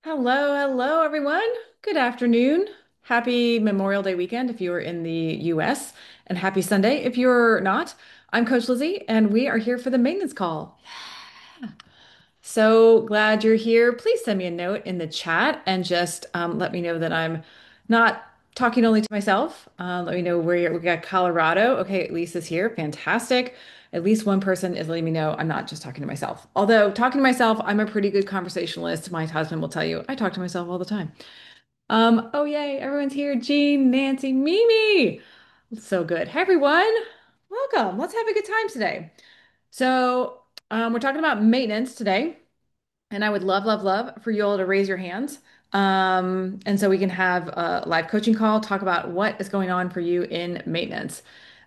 Hello, hello, everyone. Good afternoon. Happy Memorial Day weekend if you're in the US, and happy Sunday if you're not. I'm Coach Lizzie, and we are here for the maintenance call. So glad you're here. Please send me a note in the chat and just let me know that I'm not talking only to myself. Let me know where we got Colorado. Okay, Lisa's here. Fantastic. At least one person is letting me know I'm not just talking to myself. Although talking to myself, I'm a pretty good conversationalist. My husband will tell you I talk to myself all the time. Oh yay, everyone's here. Jean, Nancy, Mimi. So good. Hey everyone. Welcome. Let's have a good time today. So, we're talking about maintenance today. And I would love, love, love for you all to raise your hands. And so we can have a live coaching call, talk about what is going on for you in maintenance.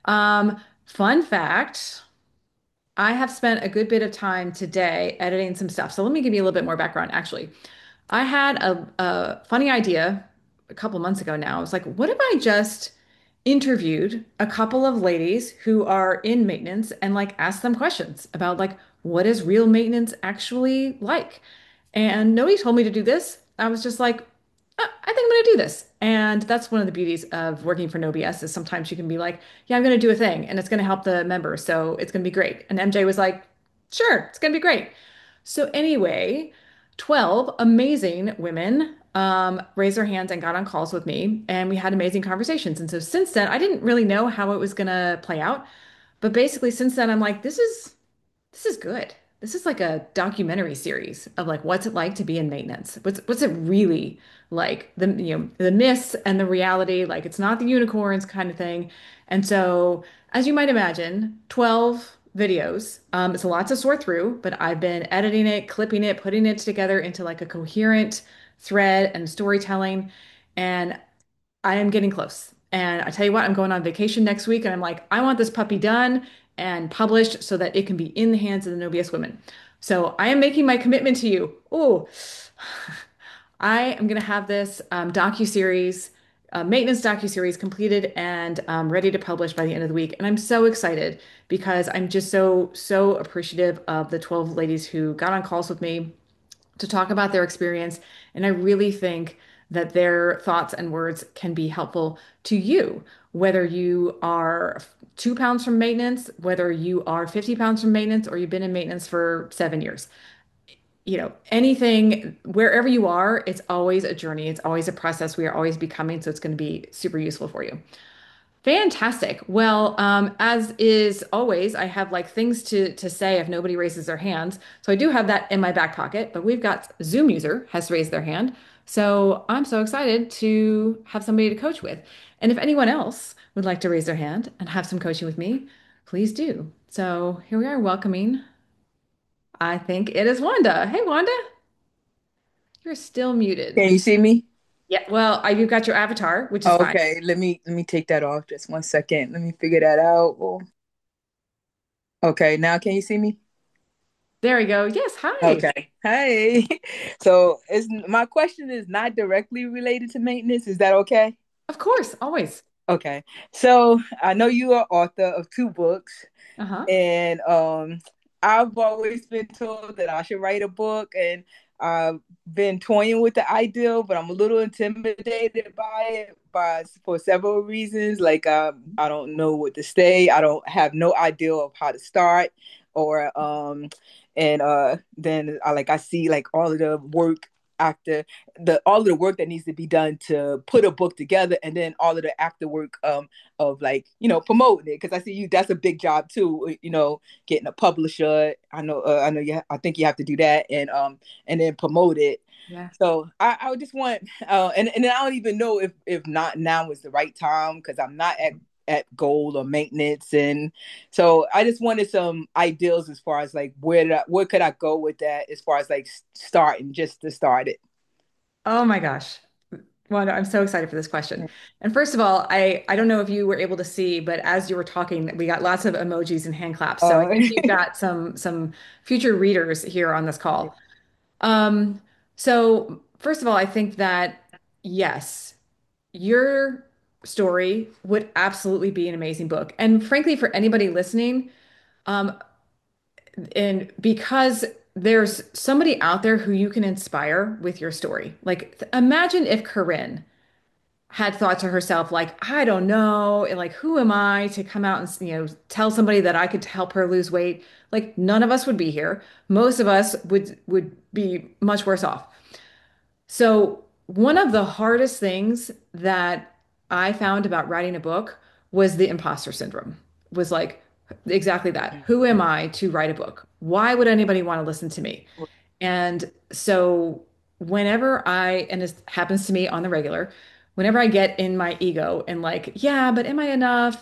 Fun fact, I have spent a good bit of time today editing some stuff. So let me give you a little bit more background, actually. I had a funny idea a couple months ago now. I was like, what if I just interviewed a couple of ladies who are in maintenance and like asked them questions about like what is real maintenance actually like? And nobody told me to do this. I was just like, I think I'm going to do this. And that's one of the beauties of working for No BS is sometimes you can be like, yeah, I'm going to do a thing and it's going to help the members. So it's going to be great. And MJ was like, sure, it's going to be great. So anyway, 12 amazing women raised their hands and got on calls with me, and we had amazing conversations. And so since then, I didn't really know how it was going to play out. But basically, since then, I'm like, this is good. This is like a documentary series of like what's it like to be in maintenance? What's it really like? The myths and the reality, like it's not the unicorns kind of thing. And so, as you might imagine, 12 videos. It's a lot to sort through, but I've been editing it, clipping it, putting it together into like a coherent thread and storytelling. And I am getting close. And I tell you what, I'm going on vacation next week, and I'm like, I want this puppy done and published so that it can be in the hands of the No BS women. So I am making my commitment to you. Oh, I am going to have this docu-series, maintenance docu-series completed and ready to publish by the end of the week. And I'm so excited because I'm just so, so appreciative of the 12 ladies who got on calls with me to talk about their experience. And I really think that their thoughts and words can be helpful to you, whether you are 2 pounds from maintenance, whether you are 50 pounds from maintenance, or you've been in maintenance for 7 years. Anything, wherever you are, it's always a journey. It's always a process. We are always becoming. So it's going to be super useful for you. Fantastic. Well, as is always, I have like things to say if nobody raises their hands. So I do have that in my back pocket, but we've got Zoom user has raised their hand. So I'm so excited to have somebody to coach with. And if anyone else would like to raise their hand and have some coaching with me, please do. So here we are welcoming, I think it is Wanda. Hey, Wanda, you're still muted. Can you see me? Yeah, well, you've got your avatar, which is fine. Okay, let me take that off just 1 second. Let me figure that out. Oh, okay, now can you see me? There we go. Yes, hi. Okay. Hey. So is my question is not directly related to maintenance. Is that okay? Of course, always. Okay. So I know you are author of two books, Uh-huh. and I've always been told that I should write a book, and I've been toying with the idea, but I'm a little intimidated by it by for several reasons. Like I don't know what to say. I don't have no idea of how to start, or and then I see like all of the work after the all of the work that needs to be done to put a book together, and then all of the after work of like promoting it, because I see you that's a big job too, getting a publisher. I know you I think you have to do that, and then promote it. Yeah. So I would just want and then I don't even know if not now is the right time, because I'm not at goal or maintenance. And so I just wanted some ideas as far as like where could I go with that, as far as like starting, just to start it. Oh my gosh. Well, no, I'm so excited for this question. And first of all, I don't know if you were able to see, but as you were talking, we got lots of emojis and hand claps. So I Uh, think you've got some future readers here on this call. Um, so first of all, I think that yes, your story would absolutely be an amazing book. And frankly, for anybody listening, um, and because there's somebody out there who you can inspire with your story. Like, imagine if Corinne had thought to herself, like, I don't know, and like, who am I to come out and, tell somebody that I could help her lose weight? Like, none of us would be here. Most of us would be much worse off. So, one of the hardest things that I found about writing a book was the imposter syndrome. Was like exactly that. Who am I to write a book? Why would anybody want to listen to me? And so whenever and this happens to me on the regular, whenever I get in my ego and like, yeah, but am I enough?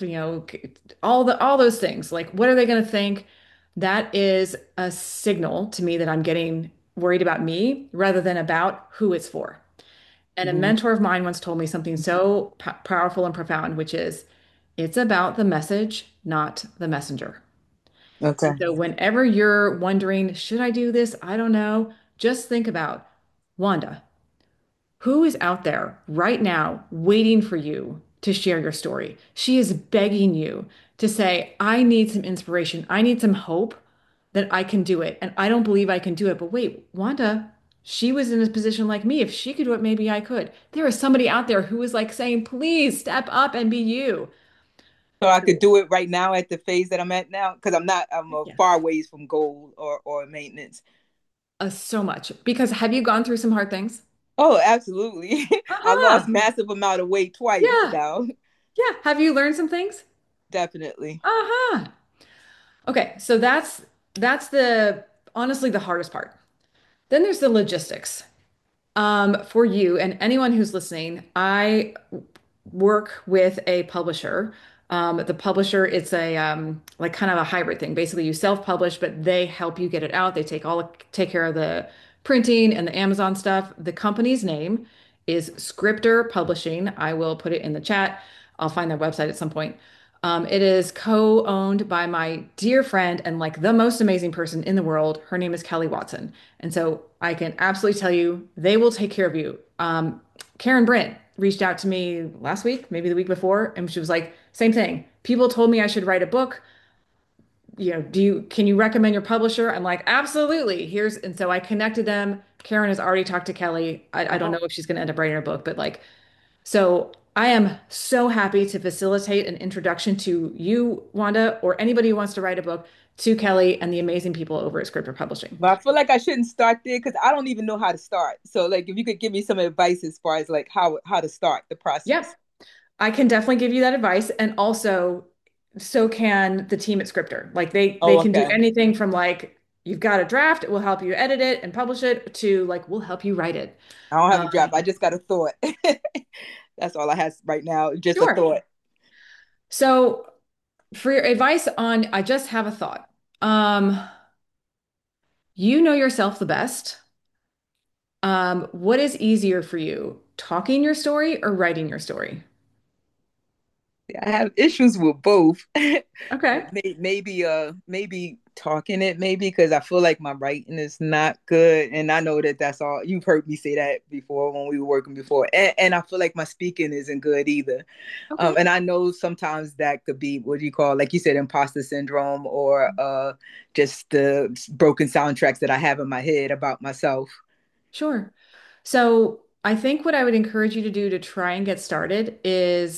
All those things. Like, what are they going to think? That is a signal to me that I'm getting worried about me rather than about who it's for. And a Mhm. mentor of mine once told me something so powerful and profound, which is it's about the message, not the messenger. And Okay. so whenever you're wondering, should I do this? I don't know. Just think about Wanda. Who is out there right now waiting for you to share your story? She is begging you to say, I need some inspiration. I need some hope that I can do it. And I don't believe I can do it. But wait, Wanda, she was in a position like me. If she could do it, maybe I could. There is somebody out there who is like saying, please step up and be you. So I could do it right now at the phase that I'm at now because I'm a far Yes. ways from goal or maintenance. So much. Because have you gone through some hard things? Oh, absolutely. I lost Uh-huh. massive amount of weight twice Yeah. now. Yeah. Have you learned some things? Definitely. Uh-huh. Okay, so that's the honestly the hardest part. Then there's the logistics. For you and anyone who's listening, I work with a publisher. The publisher, it's a like kind of a hybrid thing. Basically, you self-publish, but they help you get it out. They take care of the printing and the Amazon stuff. The company's name is Scriptor Publishing. I will put it in the chat. I'll find their website at some point. It is co-owned by my dear friend and like the most amazing person in the world. Her name is Kelly Watson. And so I can absolutely tell you they will take care of you. Karen Brent reached out to me last week, maybe the week before, and she was like, same thing. People told me I should write a book. Can you recommend your publisher? I'm like, absolutely. And so I connected them. Karen has already talked to Kelly. I don't know Oh, if she's going to end up writing a book, but like, so I am so happy to facilitate an introduction to you, Wanda, or anybody who wants to write a book to Kelly and the amazing people over at Scripper Publishing. but I feel like I shouldn't start there because I don't even know how to start. So, like, if you could give me some advice as far as like how to start the Yep. process. I can definitely give you that advice. And also, so can the team at Scripter. Like they Oh, can do okay. anything from like, you've got a draft, we'll help you edit it and publish it, to like, we'll help you write it. I don't have a Um, draft. I just got a thought. That's all I have right now. Just a sure. thought. So for your advice on, I just have a thought. Um, you know yourself the best. What is easier for you, talking your story or writing your story? I have issues with both. Okay. Maybe talking it maybe because I feel like my writing is not good, and I know that that's all you've heard me say that before when we were working before, and I feel like my speaking isn't good either. Okay. And I know sometimes that could be what do you call, like you said, imposter syndrome or just the broken soundtracks that I have in my head about myself. Sure. So I think what I would encourage you to do to try and get started is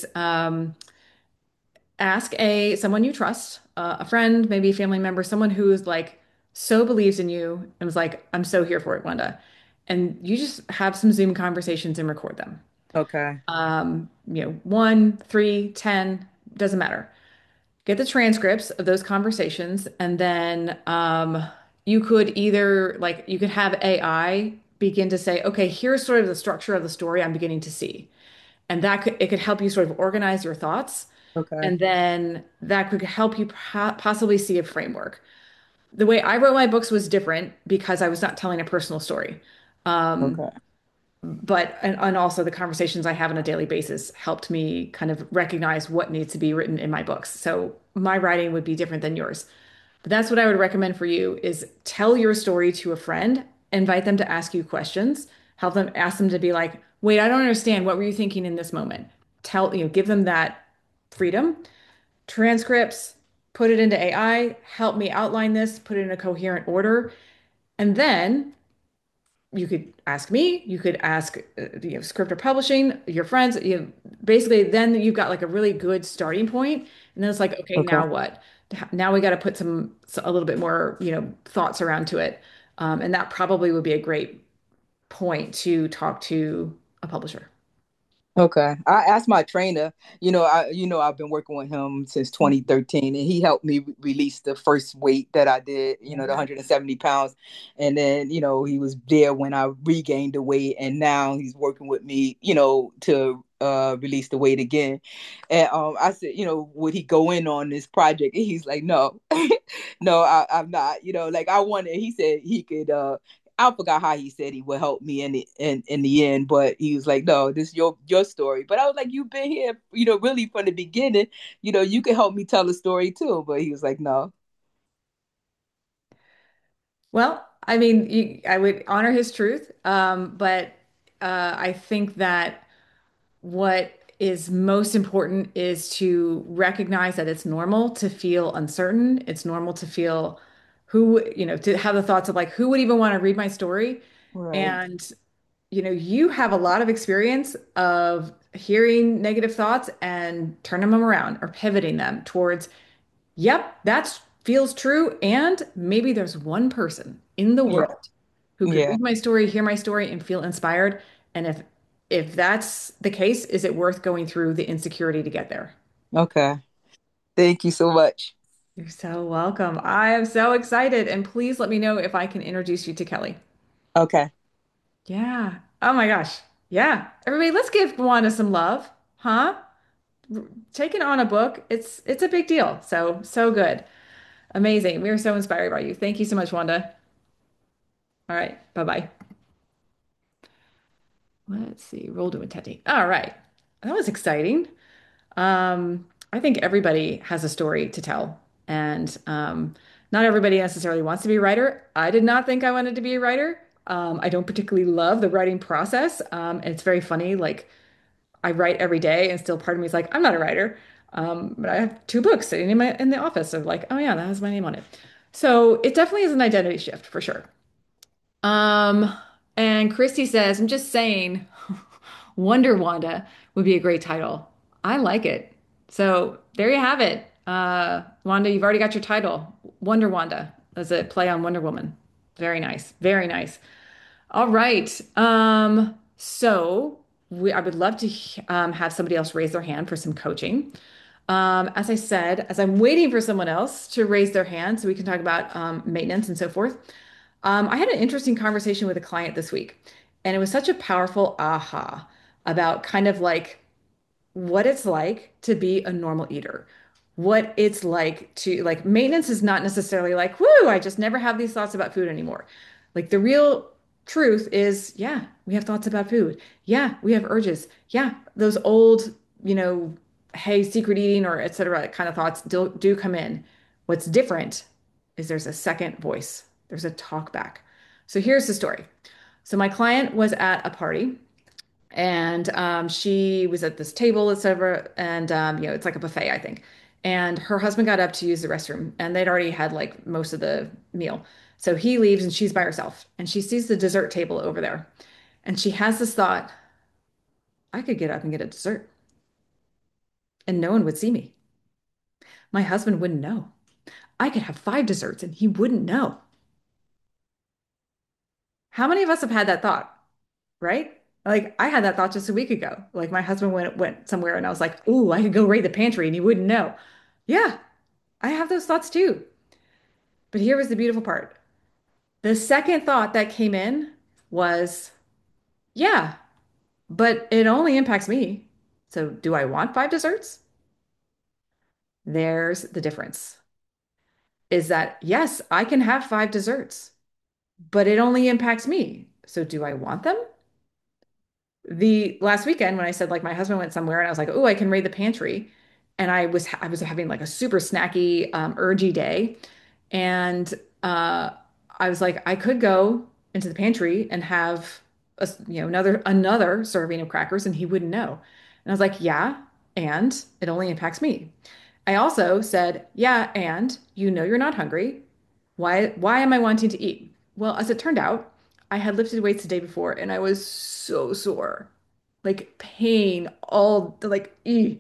ask someone you trust, a friend, maybe a family member, someone who's like so believes in you and was like, I'm so here for it, Wanda. And you just have some Zoom conversations and record them. Okay. 1, 3, 10, doesn't matter. Get the transcripts of those conversations, and then you could either like you could have AI begin to say, okay, here's sort of the structure of the story I'm beginning to see. And it could help you sort of organize your thoughts. Okay. And then that could help you possibly see a framework. The way I wrote my books was different because I was not telling a personal story. Um, Okay. and also the conversations I have on a daily basis helped me kind of recognize what needs to be written in my books. So my writing would be different than yours. But that's what I would recommend for you is tell your story to a friend, invite them to ask you questions, ask them to be like, wait, I don't understand. What were you thinking in this moment? Give them that freedom. Transcripts, put it into AI, help me outline this, put it in a coherent order, And then you could ask me, you could ask Scripter Publishing, your friends, basically then you've got like a really good starting point. And then it's like, okay, Okay. now what? Now we got to put a little bit more, thoughts around to it. And that probably would be a great point to talk to a publisher. Okay. I asked my trainer, I've been working with him since 2013 and he helped me release the first weight that I did, the Yeah. 170 pounds. And then, he was there when I regained the weight and now he's working with me, to release the weight again. And I said, would he go in on this project? And he's like, no, no, I'm not, like I wanted, he said he could I forgot how he said he would help me in the end, but he was like, "No, this is your story." But I was like, "You've been here, really from the beginning. You can help me tell a story too." But he was like, "No." Well, I mean, I would honor his truth, but I think that what is most important is to recognize that it's normal to feel uncertain. It's normal to feel to have the thoughts of like, who would even want to read my story? Right. And, you have a lot of experience of hearing negative thoughts and turning them around or pivoting them towards, yep, that feels true. And maybe there's one person in the Yeah. world who could Yeah. read my story, hear my story, and feel inspired. And if that's the case, is it worth going through the insecurity to get there? Okay. Thank you so much. You're so welcome. I am so excited. And please let me know if I can introduce you to Kelly. Okay. Yeah. Oh my gosh. Yeah. Everybody, let's give Wanda some love. Huh? Taking on a book, it's a big deal. So good. Amazing. We are so inspired by you. Thank you so much, Wanda. All right. Bye-bye. Let's see. Roll to Teddy. All right. That was exciting. I think everybody has a story to tell, and not everybody necessarily wants to be a writer. I did not think I wanted to be a writer. I don't particularly love the writing process, and it's very funny. Like I write every day, and still part of me is like, I'm not a writer. But I have two books sitting in the office of like, oh yeah, that has my name on it. So it definitely is an identity shift for sure. Um, and Christy says, I'm just saying, Wonder Wanda would be a great title. I like it. So there you have it. Wanda, you've already got your title. Wonder Wanda as a play on Wonder Woman. Very nice. Very nice. All right. I would love to have somebody else raise their hand for some coaching. As I said, as I'm waiting for someone else to raise their hand so we can talk about maintenance and so forth, I had an interesting conversation with a client this week, and it was such a powerful aha about kind of like what it's like to be a normal eater. What it's like to like maintenance is not necessarily like, whoo, I just never have these thoughts about food anymore. Like the real truth is, yeah, we have thoughts about food. Yeah, we have urges. Yeah, those old, you know, hey, secret eating or et cetera kind of thoughts do come in. What's different is there's a second voice, there's a talk back. So here's the story. So my client was at a party and she was at this table, etc. And it's like a buffet, I think. And her husband got up to use the restroom, and they'd already had like most of the meal. So he leaves, and she's by herself, and she sees the dessert table over there, and she has this thought: I could get up and get a dessert, and no one would see me. My husband wouldn't know. I could have five desserts, and he wouldn't know. How many of us have had that thought, right? Like I had that thought just a week ago. Like my husband went somewhere, and I was like, "Ooh, I could go raid the pantry," and he wouldn't know. Yeah, I have those thoughts too. But here was the beautiful part. The second thought that came in was, yeah, but it only impacts me. So do I want five desserts? There's the difference. Is that, yes, I can have five desserts, but it only impacts me. So do I want them? The last weekend when I said like my husband went somewhere and I was like, oh, I can raid the pantry. And I was having like a super snacky, urgy day. And I was like, I could go into the pantry and have another serving of crackers, and he wouldn't know. And I was like, yeah, and it only impacts me. I also said, yeah, and you're not hungry. Why am I wanting to eat? Well, as it turned out, I had lifted weights the day before and I was so sore, like pain, all like,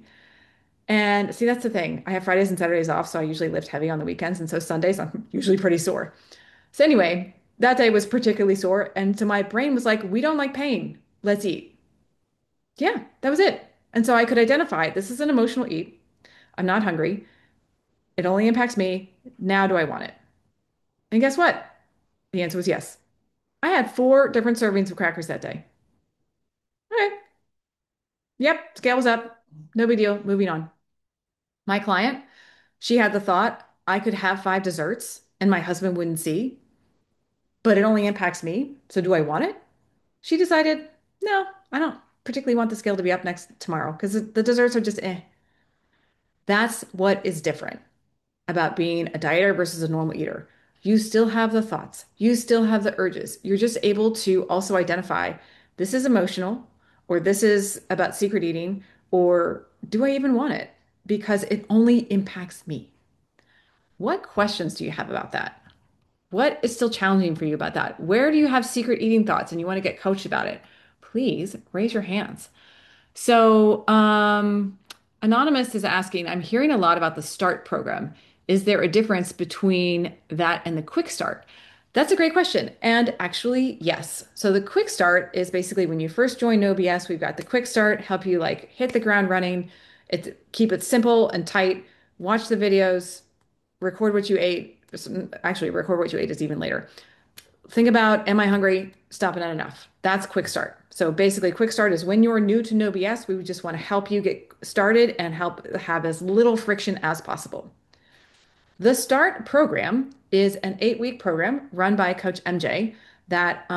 and see, that's the thing. I have Fridays and Saturdays off, so I usually lift heavy on the weekends. And so Sundays, I'm usually pretty sore. So anyway, that day was particularly sore. And so my brain was like, we don't like pain. Let's eat. Yeah, that was it. And so I could identify this is an emotional eat. I'm not hungry. It only impacts me. Now do I want it? And guess what? The answer was yes. I had four different servings of crackers that day. Okay. Yep. Scale was up. No big deal. Moving on. My client, she had the thought I could have five desserts and my husband wouldn't see, but it only impacts me. So do I want it? She decided, no, I don't particularly want the scale to be up next tomorrow because the desserts are just eh. That's what is different about being a dieter versus a normal eater. You still have the thoughts, you still have the urges. You're just able to also identify this is emotional, or this is about secret eating, or do I even want it? Because it only impacts me. What questions do you have about that? What is still challenging for you about that? Where do you have secret eating thoughts and you want to get coached about it? Please raise your hands. So, Anonymous is asking, I'm hearing a lot about the START program. Is there a difference between that and the Quick Start? That's a great question. And actually, yes. So the Quick Start is basically when you first join No BS, we've got the Quick Start, help you like hit the ground running. Keep it simple and tight. Watch the videos, record what you ate. Actually, record what you ate is even later. Think about, am I hungry? Stopping at enough. That's quick start. So basically, quick start is when you're new to No BS, we would just want to help you get started and help have as little friction as possible. The START program is an 8-week program run by Coach MJ that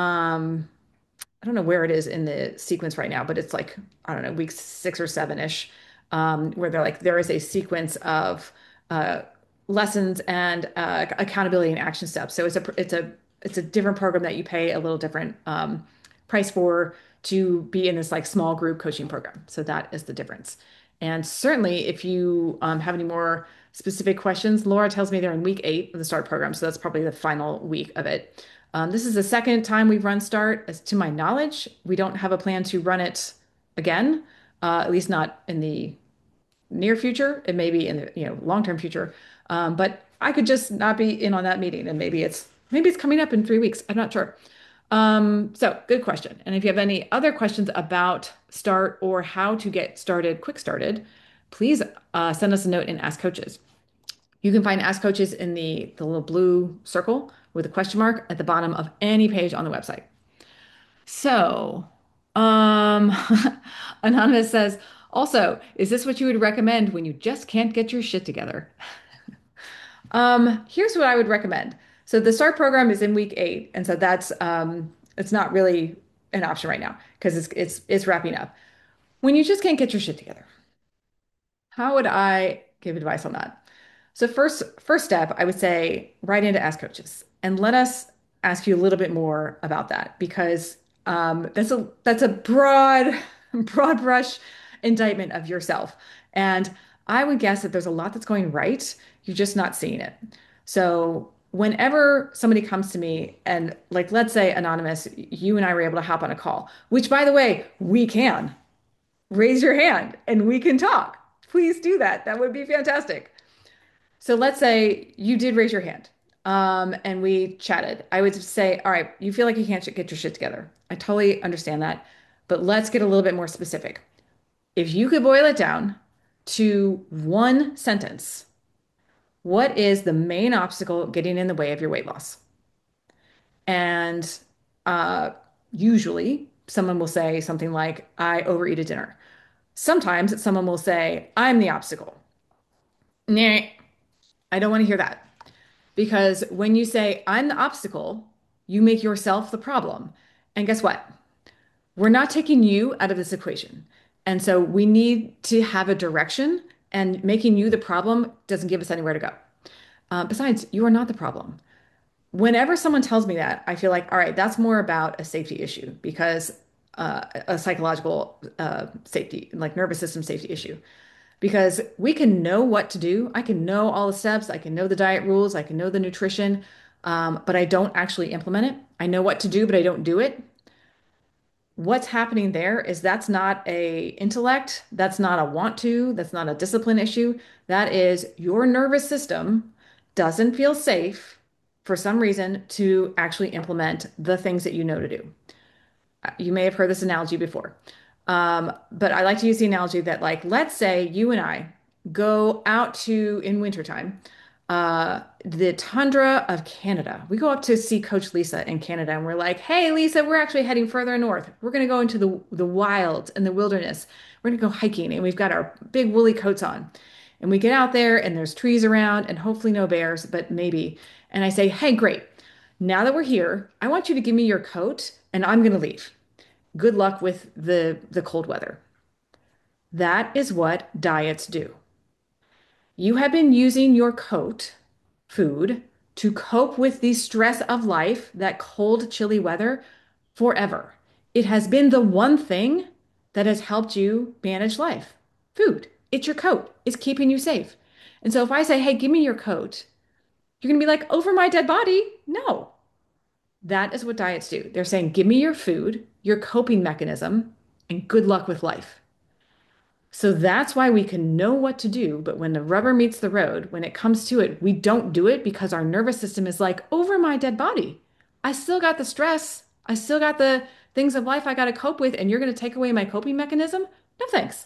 I don't know where it is in the sequence right now, but it's like, I don't know, week 6 or 7-ish, where they're like, there is a sequence of uh, lessons and accountability and action steps. So it's a different program that you pay a little different price for to be in this like small group coaching program. So that is the difference. And certainly, if you have any more specific questions, Laura tells me they're in week 8 of the START program. So that's probably the final week of it. This is the second time we've run START. As to my knowledge, we don't have a plan to run it again, at least not in the near future. It may be in the long-term future, but I could just not be in on that meeting, and maybe it's coming up in 3 weeks. I'm not sure. So good question. And if you have any other questions about START or how to get started, quick started, please send us a note in Ask Coaches. You can find Ask Coaches in the little blue circle with a question mark at the bottom of any page on the website. So, um, Anonymous says, also, is this what you would recommend when you just can't get your shit together? Here's what I would recommend. So the START program is in week 8, and so that's it's not really an option right now because it's wrapping up. When you just can't get your shit together, how would I give advice on that? So first step, I would say write into Ask Coaches and let us ask you a little bit more about that because that's a broad broad brush indictment of yourself. And I would guess that there's a lot that's going right. You're just not seeing it. So whenever somebody comes to me and like let's say Anonymous, you and I were able to hop on a call, which by the way, we can. Raise your hand and we can talk. Please do that. That would be fantastic. So let's say you did raise your hand, and we chatted. I would say, all right, you feel like you can't get your shit together. I totally understand that, but let's get a little bit more specific. If you could boil it down to one sentence, what is the main obstacle getting in the way of your weight loss? And uh, usually someone will say something like, I overeat at dinner. Sometimes someone will say, I'm the obstacle. Nah, I don't want to hear that. Because when you say, I'm the obstacle, you make yourself the problem. And guess what? We're not taking you out of this equation. And so we need to have a direction, and making you the problem doesn't give us anywhere to go. Besides, you are not the problem. Whenever someone tells me that, I feel like, all right, that's more about a safety issue because a psychological safety, like nervous system safety issue because we can know what to do. I can know all the steps. I can know the diet rules. I can know the nutrition. but I don't actually implement it. I know what to do, but I don't do it. What's happening there is that's not a intellect, that's not a want to, that's not a discipline issue. That is your nervous system doesn't feel safe for some reason to actually implement the things that you know to do. You may have heard this analogy before. But I like to use the analogy that, like, let's say you and I go out to, in wintertime, the tundra of Canada. We go up to see Coach Lisa in Canada, and we're like, hey, Lisa, we're actually heading further north. We're going to go into the wild and the wilderness. We're going to go hiking, and we've got our big woolly coats on. And we get out there, and there's trees around, and hopefully no bears, but maybe. And I say, hey, great. Now that we're here, I want you to give me your coat, and I'm going to leave. Good luck with the cold weather. That is what diets do. You have been using your coat, food, to cope with the stress of life, that cold, chilly weather, forever. It has been the one thing that has helped you manage life. Food. It's your coat. It's keeping you safe. And so if I say, hey, give me your coat, you're going to be like, over my dead body? No. That is what diets do. They're saying, give me your food, your coping mechanism, and good luck with life. So that's why we can know what to do, but when the rubber meets the road, when it comes to it, we don't do it because our nervous system is like, over my dead body. I still got the stress. I still got the things of life I got to cope with, and you're going to take away my coping mechanism? No thanks.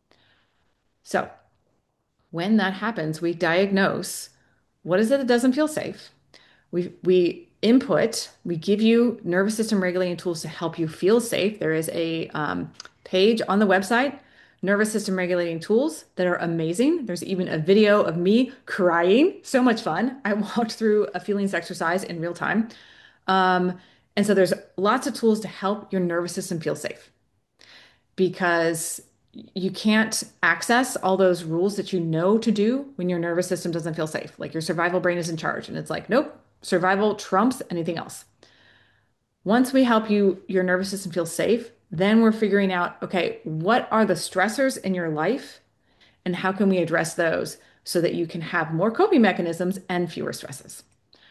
So when that happens, we diagnose what is it that doesn't feel safe. We input, we give you nervous system regulating tools to help you feel safe. There is a page on the website, nervous system regulating tools, that are amazing. There's even a video of me crying. So much fun. I walked through a feelings exercise in real time. Um, and so there's lots of tools to help your nervous system feel safe because you can't access all those rules that you know to do when your nervous system doesn't feel safe. Like your survival brain is in charge, and it's like, nope, survival trumps anything else. Once we help you, your nervous system feel safe, then we're figuring out, okay, what are the stressors in your life and how can we address those so that you can have more coping mechanisms and fewer stresses?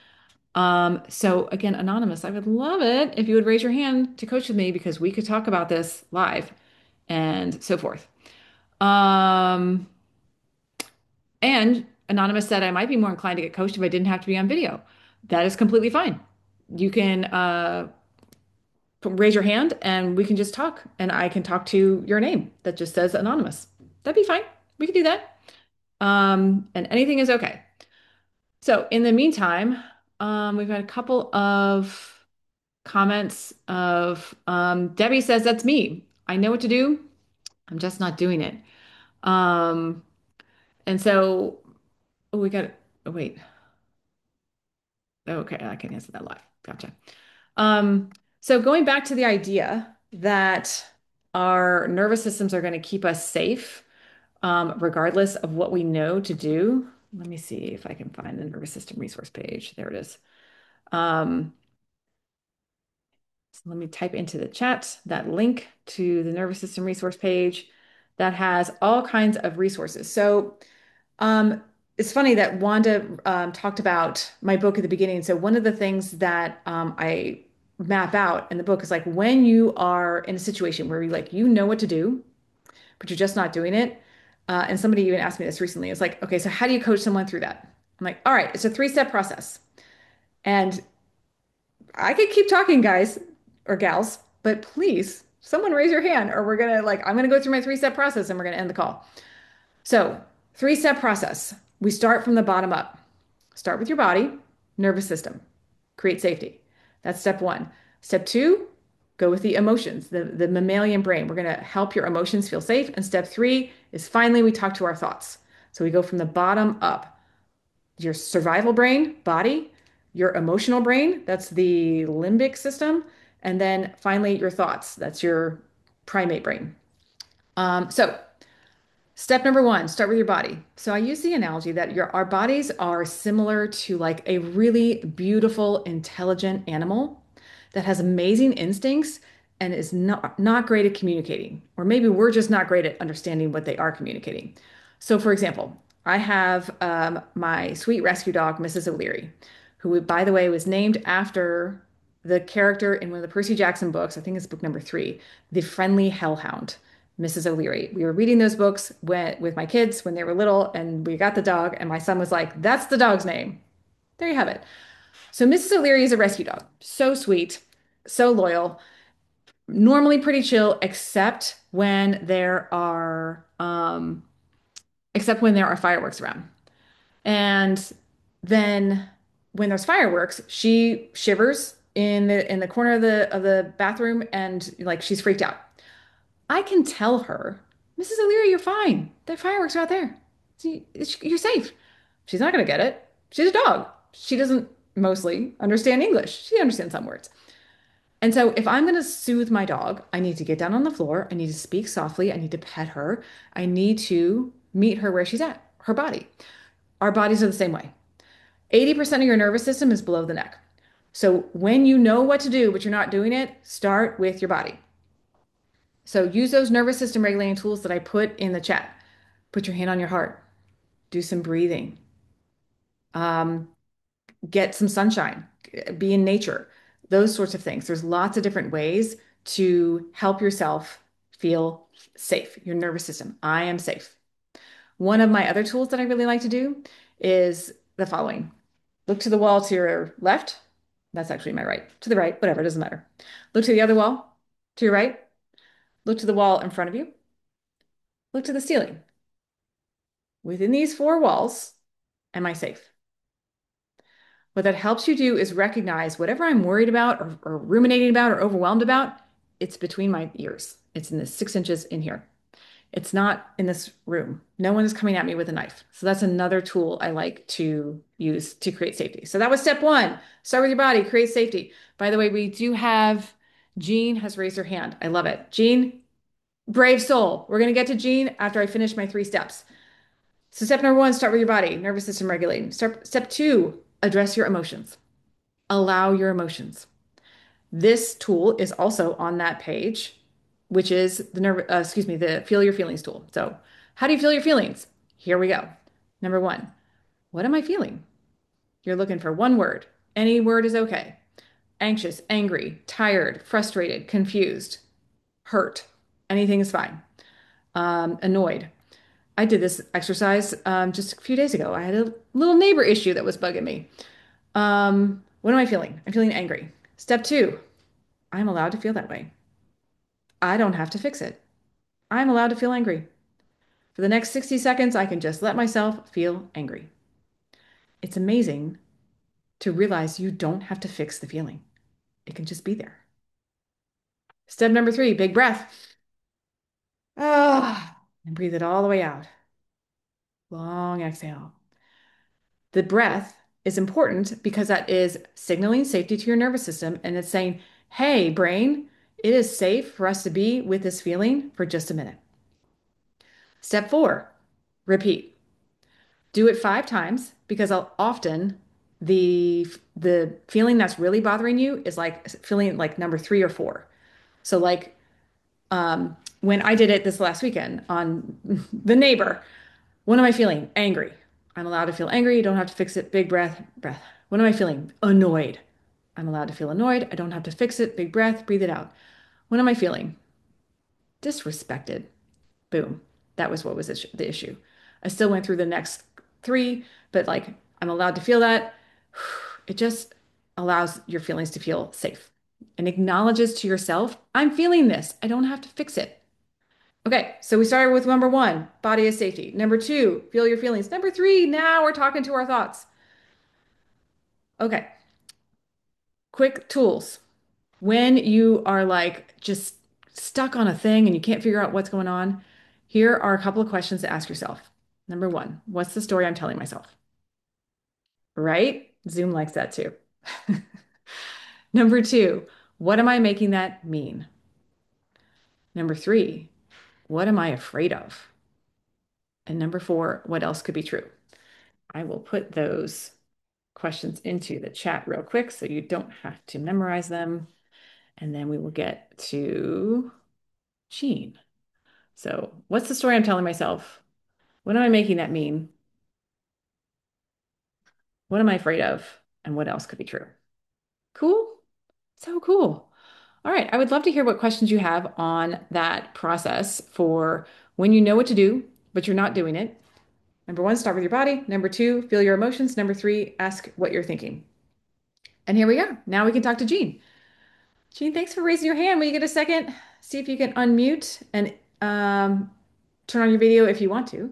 So again, Anonymous, I would love it if you would raise your hand to coach with me because we could talk about this live and so forth. Um, and Anonymous said I might be more inclined to get coached if I didn't have to be on video. That is completely fine. You can raise your hand and we can just talk, and I can talk to your name that just says Anonymous. That'd be fine. We could do that. And anything is okay. So in the meantime, we've had a couple of comments of Debbie says that's me. I know what to do. I'm just not doing it. Um, and so oh, we got oh, wait. Okay, I can answer that live. Gotcha. Um, so going back to the idea that our nervous systems are going to keep us safe, regardless of what we know to do. Let me see if I can find the nervous system resource page. There it is. Um, so let me type into the chat that link to the nervous system resource page that has all kinds of resources. So um, it's funny that Wanda talked about my book at the beginning. So one of the things that I map out in the book is like when you are in a situation where you like you know what to do, but you're just not doing it. And somebody even asked me this recently. It's like, okay, so how do you coach someone through that? I'm like, all right, it's a three-step process. And I could keep talking, guys or gals, but please, someone raise your hand or we're gonna like, I'm gonna go through my three-step process and we're gonna end the call. So, three-step process. We start from the bottom up. Start with your body, nervous system, create safety. That's step one. Step two, go with the emotions, the mammalian brain. We're going to help your emotions feel safe. And step three is finally we talk to our thoughts. So we go from the bottom up. Your survival brain, body, your emotional brain, that's the limbic system. And then finally your thoughts, that's your primate brain. So step number one, start with your body. So I use the analogy that our bodies are similar to like a really beautiful, intelligent animal that has amazing instincts and is not great at communicating. Or maybe we're just not great at understanding what they are communicating. So for example, I have my sweet rescue dog, Mrs. O'Leary, who, by the way, was named after the character in one of the Percy Jackson books. I think it's book number three, The Friendly Hellhound, Mrs. O'Leary. We were reading those books with my kids when they were little, and we got the dog, and my son was like, "That's the dog's name." There you have it. So Mrs. O'Leary is a rescue dog. So sweet, so loyal, normally pretty chill, except when there are fireworks around. And then when there's fireworks, she shivers in the corner of the bathroom and like she's freaked out. I can tell her, Mrs. O'Leary, you're fine. The fireworks are out there. You're safe. She's not going to get it. She's a dog. She doesn't mostly understand English. She understands some words. And so if I'm going to soothe my dog, I need to get down on the floor. I need to speak softly. I need to pet her. I need to meet her where she's at, her body. Our bodies are the same way. 80% of your nervous system is below the neck. So when you know what to do, but you're not doing it, start with your body. So use those nervous system regulating tools that I put in the chat. Put your hand on your heart. Do some breathing. Um, get some sunshine. Be in nature. Those sorts of things. There's lots of different ways to help yourself feel safe, your nervous system. I am safe. One of my other tools that I really like to do is the following. Look to the wall to your left. That's actually my right. To the right, whatever, doesn't matter. Look to the other wall to your right. Look to the wall in front of you. Look to the ceiling. Within these four walls, am I safe? What that helps you do is recognize whatever I'm worried about or ruminating about or overwhelmed about, it's between my ears. It's in the 6 inches in here. It's not in this room. No one is coming at me with a knife. So that's another tool I like to use to create safety. So that was step one. Start with your body, create safety. By the way, we do have Jean has raised her hand. I love it. Jean, brave soul. We're going to get to Jean after I finish my 3 steps. So step number one, start with your body, nervous system regulating. Step two, address your emotions. Allow your emotions. This tool is also on that page, which is the feel your feelings tool. So, how do you feel your feelings? Here we go. Number one, what am I feeling? You're looking for one word. Any word is okay. Anxious, angry, tired, frustrated, confused, hurt. Anything is fine. Annoyed. I did this exercise just a few days ago. I had a little neighbor issue that was bugging me. What am I feeling? I'm feeling angry. Step two, I'm allowed to feel that way. I don't have to fix it. I'm allowed to feel angry. For the next 60 seconds, I can just let myself feel angry. It's amazing to realize you don't have to fix the feeling, it can just be there. Step number three, big breath. Ah, and breathe it all the way out. Long exhale. The breath is important because that is signaling safety to your nervous system and it's saying, hey, brain, it is safe for us to be with this feeling for just a minute. Step four, repeat. Do it 5 times because I'll often the feeling that's really bothering you is like feeling like number three or four. So like when I did it this last weekend on the neighbor, what am I feeling? Angry. I'm allowed to feel angry. You don't have to fix it. Big breath, breath. What am I feeling? Annoyed. I'm allowed to feel annoyed. I don't have to fix it. Big breath, breathe it out. What am I feeling? Disrespected. Boom. That was what was the issue. I still went through the next three, but like I'm allowed to feel that. It just allows your feelings to feel safe and acknowledges to yourself, I'm feeling this. I don't have to fix it. Okay, so we started with number one, body is safety. Number two, feel your feelings. Number three, now we're talking to our thoughts. Okay, quick tools. When you are like just stuck on a thing and you can't figure out what's going on, here are a couple of questions to ask yourself. Number one, what's the story I'm telling myself? Right? Zoom likes that too. Number two, what am I making that mean? Number three, what am I afraid of? And number four, what else could be true? I will put those questions into the chat real quick so you don't have to memorize them. And then we will get to Jean. So, what's the story I'm telling myself? What am I making that mean? What am I afraid of? And what else could be true? Cool. So cool. All right. I would love to hear what questions you have on that process for when you know what to do, but you're not doing it. Number one, start with your body. Number two, feel your emotions. Number three, ask what you're thinking. And here we go. Now we can talk to Jean. Jean, thanks for raising your hand. Will you get a second? See if you can unmute and turn on your video if you want to.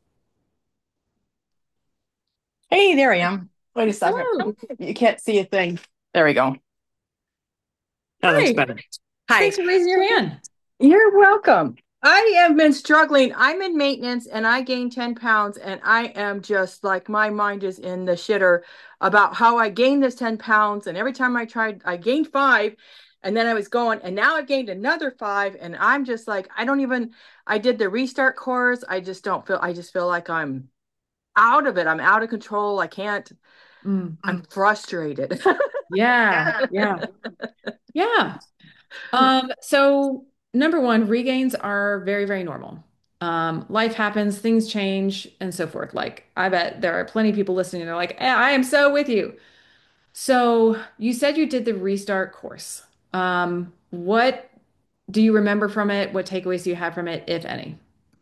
Hey, there I am. Wait a second. Hello. You can't see a thing. There we go. Oh, that's Hi. better. Hi. Thanks for raising your hand. You're welcome. I have been struggling. I'm in maintenance and I gained 10 pounds, and I am just like, my mind is in the shitter about how I gained this 10 pounds. And every time I tried, I gained five, and then I was going, and now I've gained another five. And I'm just like, I did the restart course. I just feel like I'm out of it. I'm out of control. I can't, Mm. I'm frustrated. Yeah. Yeah. Yeah. So number one, regains are very, very normal. Life happens, things change, and so forth. Like, I bet there are plenty of people listening and they're like, I am so with you. So you said you did the restart course. What do you remember from it? What takeaways do you have from it, if any?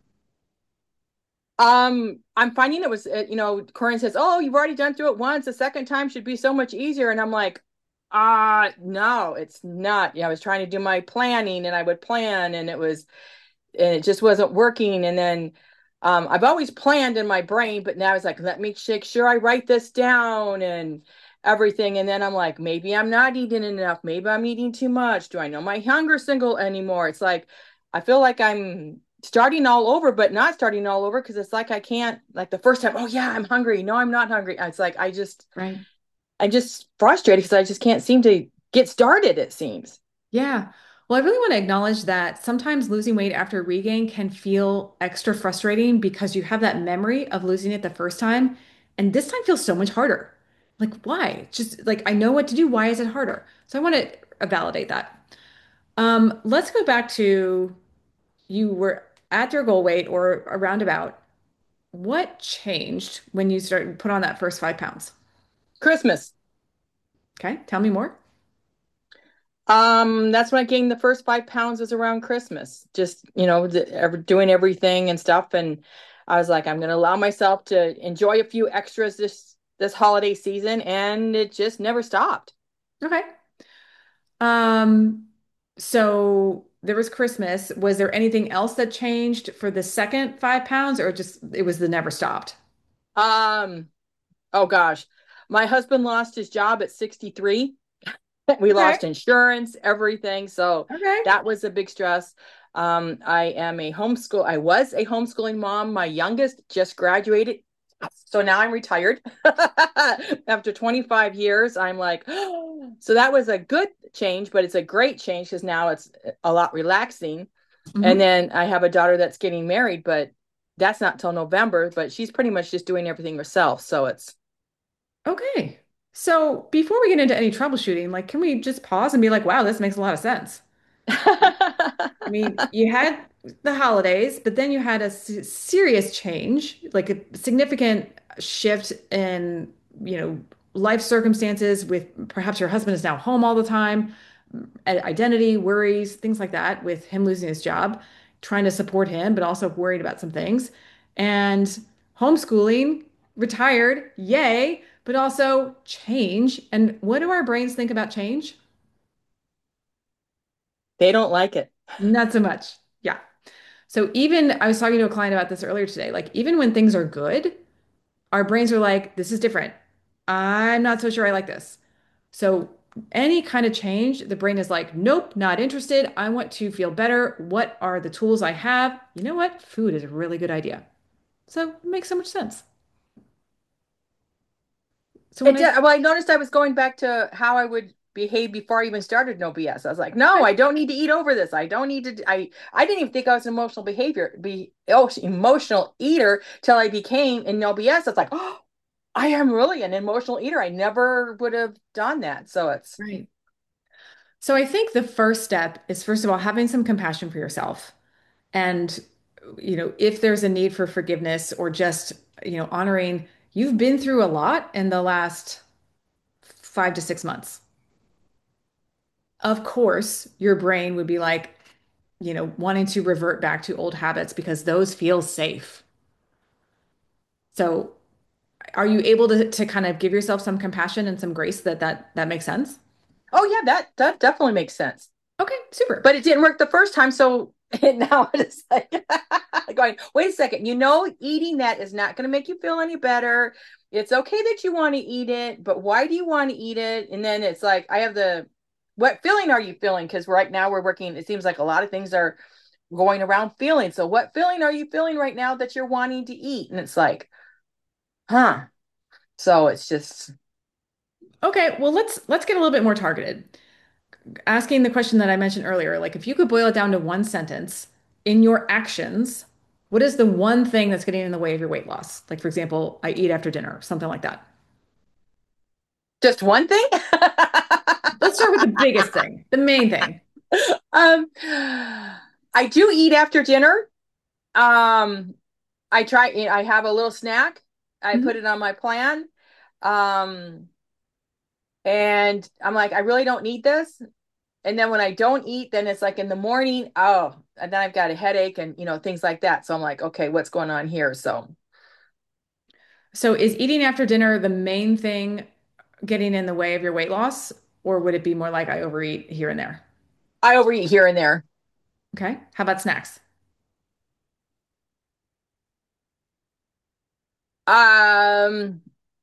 I'm finding it was, Corinne says, "Oh, you've already done through it once. The second time should be so much easier." And I'm like, no, it's not. I was trying to do my planning, and I would plan, and it just wasn't working. And then, I've always planned in my brain, but now it's like, let me make sure I write this down and everything. And then I'm like, maybe I'm not eating enough. Maybe I'm eating too much. Do I know my hunger signal anymore? It's like, I feel like I'm starting all over, but not starting all over, because it's like I can't, like the first time, oh yeah, I'm hungry. No, I'm not hungry. It's like Right. I'm just frustrated because I just can't seem to get started, it seems. Yeah. Well, I really want to acknowledge that sometimes losing weight after regain can feel extra frustrating because you have that memory of losing it the first time, and this time feels so much harder. Like, why? Just like I know what to do. Why is it harder? So I want to validate that. Let's go back to you were at your goal weight or around about. What changed when you started put on that first 5 pounds? Christmas. Okay, tell me more. That's when I gained the first 5 pounds, was around Christmas. Just, doing everything and stuff. And I was like, I'm gonna allow myself to enjoy a few extras this holiday season, and it just never stopped. Okay. Um, so there was Christmas. Was there anything else that changed for the second 5 pounds, or just it was the never stopped? Um, oh gosh. My husband lost his job at 63. We Okay. lost insurance, everything. So Okay. that was a big stress. I was a homeschooling mom. My youngest just graduated. So now I'm retired. After 25 years, I'm like, so that was a good change, but it's a great change because now it's a lot relaxing. And Hmm. then I have a daughter that's getting married, but that's not till November, but she's pretty much just doing everything herself. So it's Okay. So before we get into any troubleshooting, like, can we just pause and be like, wow, this makes a lot of sense? I mean, you had the holidays, but then you had a serious change, like a significant shift in, you know, life circumstances with perhaps your husband is now home all the time, identity, worries, things like that, with him losing his job, trying to support him, but also worried about some things. And homeschooling, retired, yay, but also change. And what do our brains think about change? they don't like it. Not so much. Yeah. So even I was talking to a client about this earlier today. Like even when things are good, our brains are like, this is different. I'm not so sure I like this. So any kind of change, the brain is like, nope, not interested. I want to feel better. What are the tools I have? You know what? Food is a really good idea. So it makes so much sense. So when It I did. Well, I noticed I was going back to how I would behave before I even started No BS. I was like, no, okay, I don't need to eat over this. I don't need to. I didn't even think I was an emotional eater till I became in No BS. It's like, oh, I am really an emotional eater. I never would have done that. So it's right. So I think the first step is first of all having some compassion for yourself. And, if there's a need for forgiveness or just, honoring, you've been through a lot in the last 5 to 6 months. Of course, your brain would be like, wanting to revert back to old habits because those feel safe. So, are you able to kind of give yourself some compassion and some grace that makes sense? Oh yeah, that definitely makes sense. Okay, super. But it didn't work the first time, so now it's like going, wait a second, eating that is not going to make you feel any better. It's okay that you want to eat it, but why do you want to eat it? And then it's like, what feeling are you feeling? Because right now we're working, it seems like a lot of things are going around feeling. So what feeling are you feeling right now that you're wanting to eat? And it's like, huh. So it's just, Okay, well let's get a little bit more targeted. Asking the question that I mentioned earlier, like if you could boil it down to one sentence in your actions, what is the one thing that's getting in the way of your weight loss? Like for example, I eat after dinner, something like that. just one thing. Let's start with the biggest thing, the main thing. um, I do eat after dinner. Um, I have a little snack. I put Mhm. it on my plan. Um, and I'm like, I really don't need this. And then when I don't eat, then it's like in the morning, oh, and then I've got a headache and things like that. So I'm like, okay, what's going on here? So So is eating after dinner the main thing getting in the way of your weight loss, or would it be more like I overeat here and there? I overeat here and there. Okay. How about snacks? Um,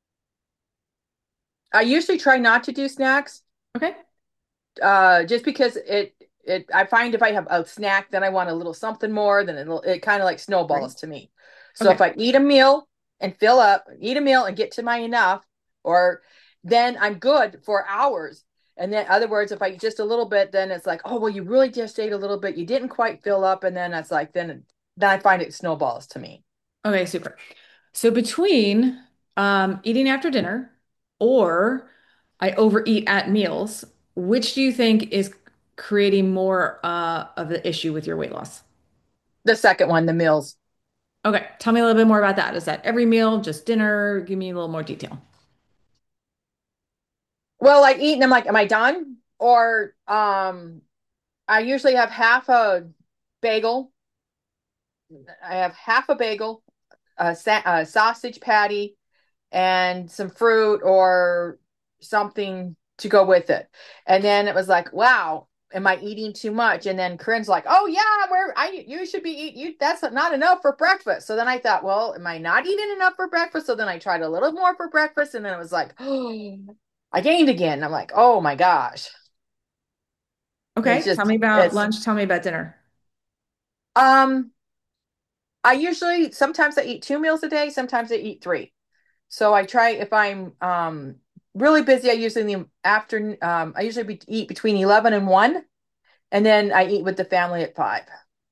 I usually try not to do snacks, Okay. just because I find if I have a snack, then I want a little something more, then it kind of like Great. snowballs to me. So if Okay. I eat a meal and fill up, eat a meal and get to my enough, or then I'm good for hours. And then other words, if I eat just a little bit, then it's like, oh well, you really just ate a little bit. You didn't quite fill up, and then it's like then I find it snowballs to me. Okay, super. So between eating after dinner or I overeat at meals, which do you think is creating more of the issue with your weight loss? The second one, the meals. Okay, tell me a little bit more about that. Is that every meal, just dinner? Give me a little more detail. Well, I eat and I'm like, am I done? Or I usually have half a bagel. I have half a bagel, a sausage patty, and some fruit or something to go with it. And then it was like, wow, am I eating too much? And then Corinne's like, oh yeah, where I you should be eating you that's not enough for breakfast. So then I thought, well, am I not eating enough for breakfast? So then I tried a little more for breakfast, and then it was like, oh, I gained again. I'm like, oh my gosh. It's Okay, tell just me about it's lunch. Tell me about dinner. um I usually sometimes I eat 2 meals a day, sometimes I eat three. So I try if I'm really busy, I usually in the afternoon I usually eat between 11 and 1, and then I eat with the family at 5.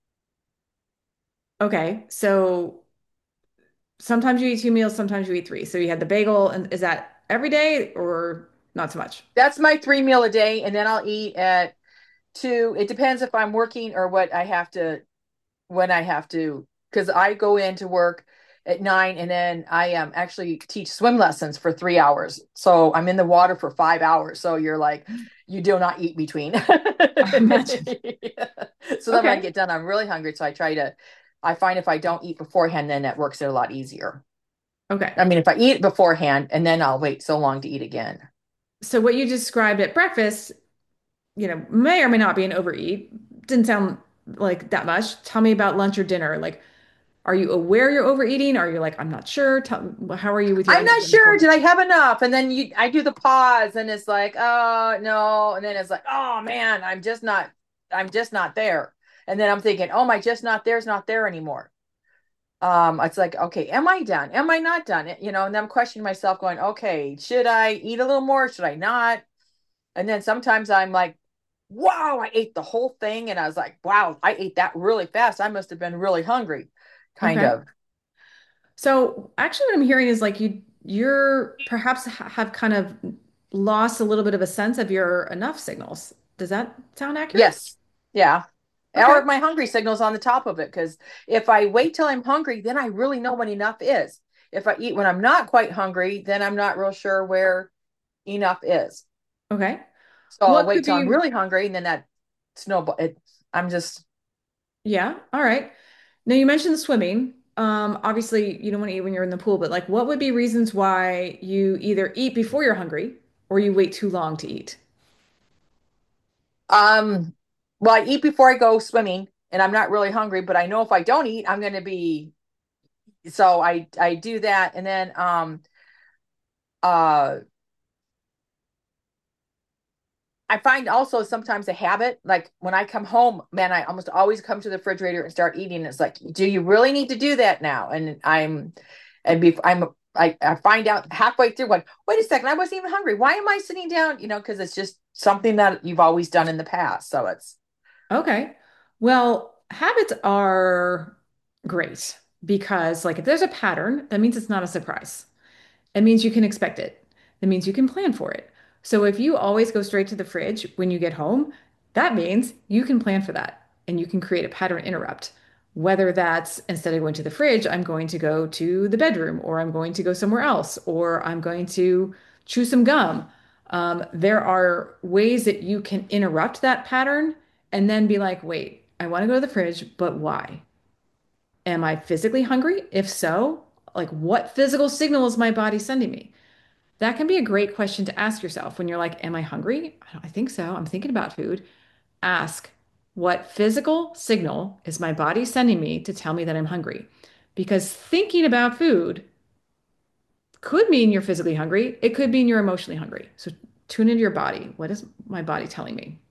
Okay, so sometimes you eat two meals, sometimes you eat three. So you had the bagel, and is that every day or not so much? That's my 3 meal a day, and then I'll eat at 2. It depends if I'm working or what I have to when I have to, because I go into work at 9, and then I actually teach swim lessons for 3 hours. So I'm in the water for 5 hours. So you're like, you do not eat between. I imagine. Yeah. So then when I Okay. get done, I'm really hungry. So I find if I don't eat beforehand, then that works it a lot easier. Okay. I mean, if I eat beforehand and then I'll wait so long to eat again. So what you described at breakfast, may or may not be an overeat. Didn't sound like that much. Tell me about lunch or dinner. Like, are you aware you're overeating? Are you like, I'm not sure? How are you with your I'm not energy on the sure. whole? Did I have enough? And then I do the pause, and it's like, oh no. And then it's like, oh man, I'm just not there. And then I'm thinking, oh, my just not there's not there anymore. It's like, okay, am I done? Am I not done? And then I'm questioning myself, going, okay, should I eat a little more? Should I not? And then sometimes I'm like, wow, I ate the whole thing. And I was like, wow, I ate that really fast. I must have been really hungry, kind Okay. of. So actually what I'm hearing is like you're perhaps have kind of lost a little bit of a sense of your enough signals. Does that sound accurate? Yes. Yeah. Okay. Or my hungry signal's on the top of it. Because if I wait till I'm hungry, then I really know when enough is. If I eat when I'm not quite hungry, then I'm not real sure where enough is. Okay. So I'll What wait could till I'm be, really hungry and then that snowball it I'm just yeah, all right. Now you mentioned swimming. Obviously you don't want to eat when you're in the pool, but like what would be reasons why you either eat before you're hungry or you wait too long to eat? um well, I eat before I go swimming and I'm not really hungry, but I know if I don't eat, I'm gonna be so I do that and then uh I find also sometimes a habit, like when I come home, man, I almost always come to the refrigerator and start eating. It's like, do you really need to do that now? And I find out halfway through, like, wait a second, I wasn't even hungry. Why am I sitting down? Because it's just something that you've always done in the past. So it's Okay. Well, habits are great because like if there's a pattern, that means it's not a surprise. It means you can expect it. It means you can plan for it. So if you always go straight to the fridge when you get home, that means you can plan for that and you can create a pattern interrupt. Whether that's instead of going to the fridge, I'm going to go to the bedroom or I'm going to go somewhere else or I'm going to chew some gum. There are ways that you can interrupt that pattern and then be like, wait, I want to go to the fridge, but why? Am I physically hungry? If so, like what physical signal is my body sending me? That can be a great question to ask yourself when you're like, am I hungry? I think so. I'm thinking about food. Ask, what physical signal is my body sending me to tell me that I'm hungry? Because thinking about food could mean you're physically hungry. It could mean you're emotionally hungry. So tune into your body. What is my body telling me?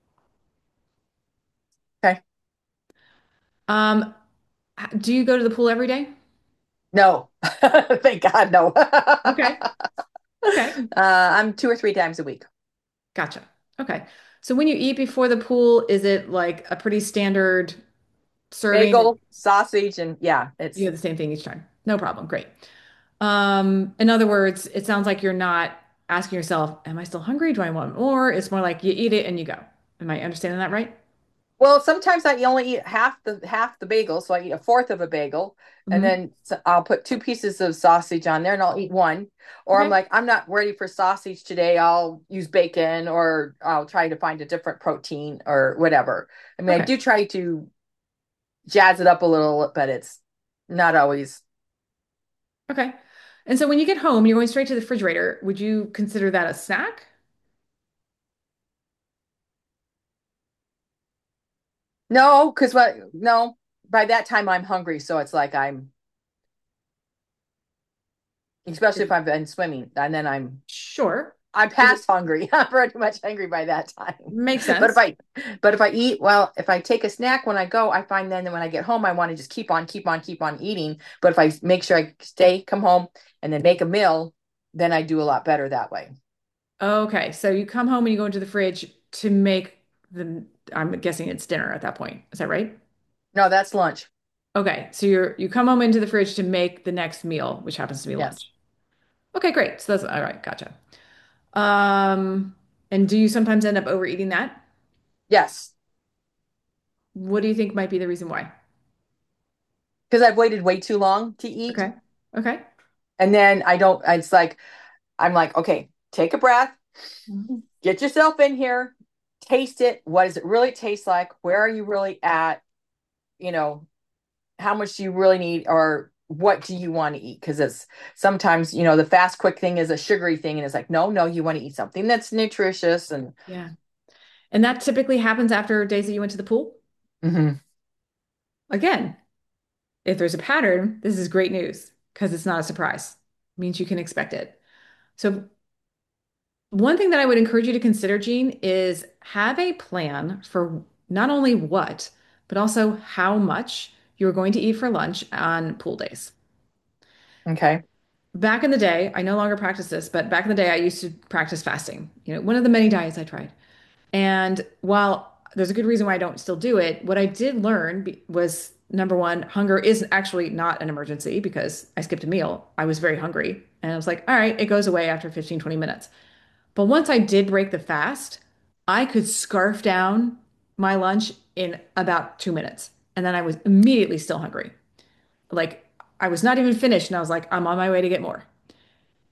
okay. Um, do you go to the pool every day? No, thank God, no. Okay. Okay. I'm 2 or 3 times a week. Gotcha. Okay. So when you eat before the pool, is it like a pretty standard serving? Bagel, sausage, and yeah, You it's have the same thing each time. No problem. Great. In other words, it sounds like you're not asking yourself, am I still hungry? Do I want more? It's more like you eat it and you go. Am I understanding that right? well, sometimes I only eat half the bagel, so I eat a fourth of a bagel, and Hmm. then I'll put 2 pieces of sausage on there, and I'll eat one. Or I'm Okay. like, I'm not ready for sausage today. I'll use bacon, or I'll try to find a different protein or whatever. I mean, I Okay. do try to jazz it up a little, but it's not always. Okay. And so when you get home, you're going straight to the refrigerator. Would you consider that a snack? No, because what? No, by that time I'm hungry, so it's like especially Is if I've been swimming, and then Sure. I'm Is it past hungry. I'm pretty much hungry by that time. makes But if sense? I but if I eat, well, if I take a snack when I go, I find then that when I get home, I want to just keep on eating. But if I make sure I come home, and then make a meal, then I do a lot better that way. Okay. So you come home and you go into the fridge to make the, I'm guessing it's dinner at that point. Is that right? No, that's lunch. Okay. So you come home into the fridge to make the next meal, which happens to be Yes. lunch. Okay, great. So that's all right. Gotcha. Um, and do you sometimes end up overeating that? Yes. What do you think might be the reason why? Because I've waited way too long to eat. Okay. Okay. And then I don't, it's like, I'm like, okay, take a breath, Mhm. get yourself in here, taste it. What does it really taste like? Where are you really at? You know, how much do you really need or what do you want to eat? Because it's sometimes, the fast, quick thing is a sugary thing. And it's like, no, no, you want to eat something that's nutritious. And Yeah. And that typically happens after days that you went to the pool? mhm. Again, if there's a pattern, this is great news because it's not a surprise. It means you can expect it. So one thing that I would encourage you to consider, Jean, is have a plan for not only what, but also how much you're going to eat for lunch on pool days. Okay. Back in the day, I no longer practice this, but back in the day, I used to practice fasting. One of the many diets I tried. And while there's a good reason why I don't still do it, what I did learn was number one, hunger is actually not an emergency because I skipped a meal. I was very hungry. And I was like, all right, it goes away after 15, 20 minutes. But once I did break the fast, I could scarf down my lunch in about 2 minutes. And then I was immediately still hungry. Like I was not even finished and I was like, I'm on my way to get more.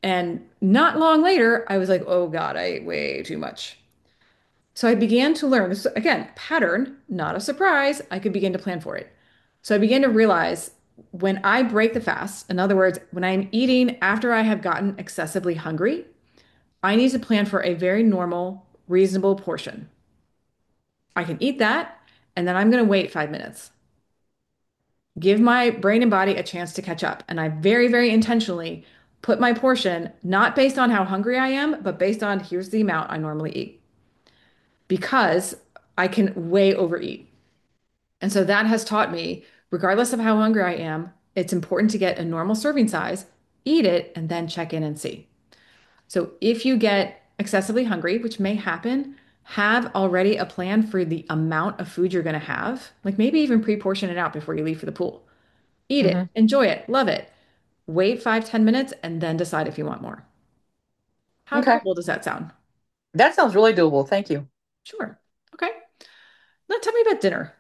And not long later, I was like, oh God, I ate way too much. So I began to learn this again, pattern, not a surprise. I could begin to plan for it. So I began to realize when I break the fast, in other words, when I'm eating after I have gotten excessively hungry, I need to plan for a very normal, reasonable portion. I can eat that, and then I'm going to wait 5 minutes. Give my brain and body a chance to catch up. And I very, very intentionally put my portion not based on how hungry I am, but based on here's the amount I normally eat because I can way overeat. And so that has taught me, regardless of how hungry I am, it's important to get a normal serving size, eat it, and then check in and see. So if you get excessively hungry, which may happen, have already a plan for the amount of food you're going to have. Like maybe even pre-portion it out before you leave for the pool. Eat it, Hmm. enjoy it, love it. Wait 5, 10 minutes, and then decide if you want more. How Okay. doable does that sound? That sounds really doable. Thank you. Sure. Okay. Now tell me about dinner.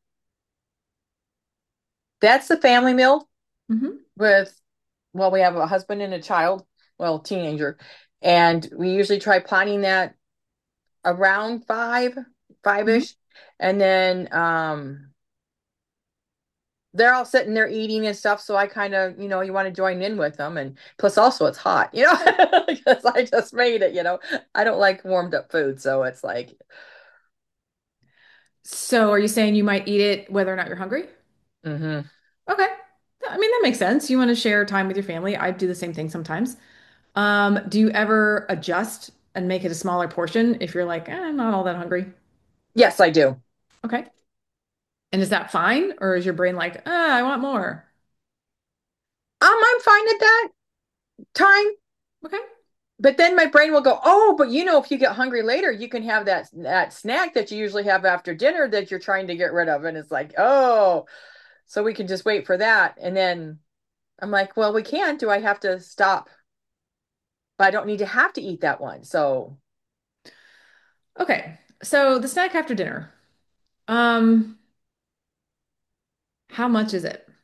That's the family meal Hmm. with, well, we have a husband and a child, well, teenager, and we usually try planning that around Hmm. five-ish, and then they're all sitting there eating and stuff, so I kind of, you want to join in with them, and plus also it's hot, because I just made it, I don't like warmed up food, so it's like, So are you saying you might eat it whether or not you're hungry? hmm. Okay. I mean, that makes sense. You want to share time with your family. I do the same thing sometimes. Do you ever adjust and make it a smaller portion if you're like, I'm not all that hungry? Yes, I do. Okay. And is that fine? Or is your brain like, I want more? I'm fine at that time. Okay. But then my brain will go, oh, but if you get hungry later, you can have that snack that you usually have after dinner that you're trying to get rid of. And it's like, oh, so we can just wait for that. And then I'm like, well, we can. Do I have to stop? But I don't need to have to eat that one. So Okay. So the snack after dinner. Um, how much is it?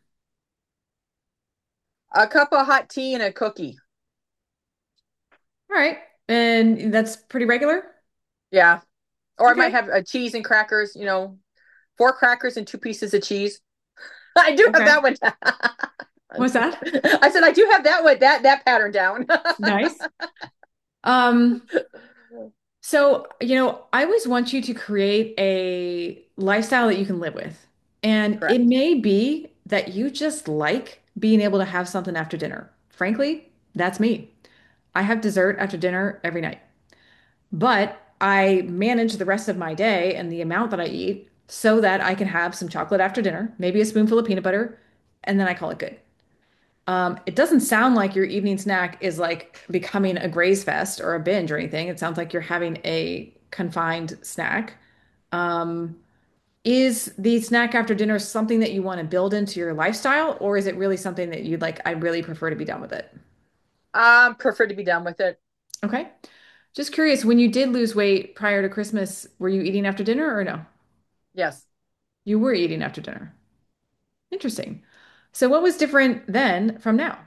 a cup of hot tea and a cookie. All right. And that's pretty regular? Yeah. Or I might Okay. have a cheese and crackers, 4 crackers and 2 pieces of cheese. I do have Okay. that one. What's that? I said I do have that one, that pattern down. Nice. Um, so, I always want you to create a lifestyle that you can live with. And it Correct. may be that you just like being able to have something after dinner. Frankly, that's me. I have dessert after dinner every night, but I manage the rest of my day and the amount that I eat so that I can have some chocolate after dinner, maybe a spoonful of peanut butter, and then I call it good. It doesn't sound like your evening snack is like becoming a graze fest or a binge or anything. It sounds like you're having a confined snack. Um, is the snack after dinner something that you want to build into your lifestyle, or is it really something that you'd like, I really prefer to be done with it? Prefer to be done with it. Okay. Just curious, when you did lose weight prior to Christmas, were you eating after dinner or no? Yes. You were eating after dinner. Interesting. So what was different then from now?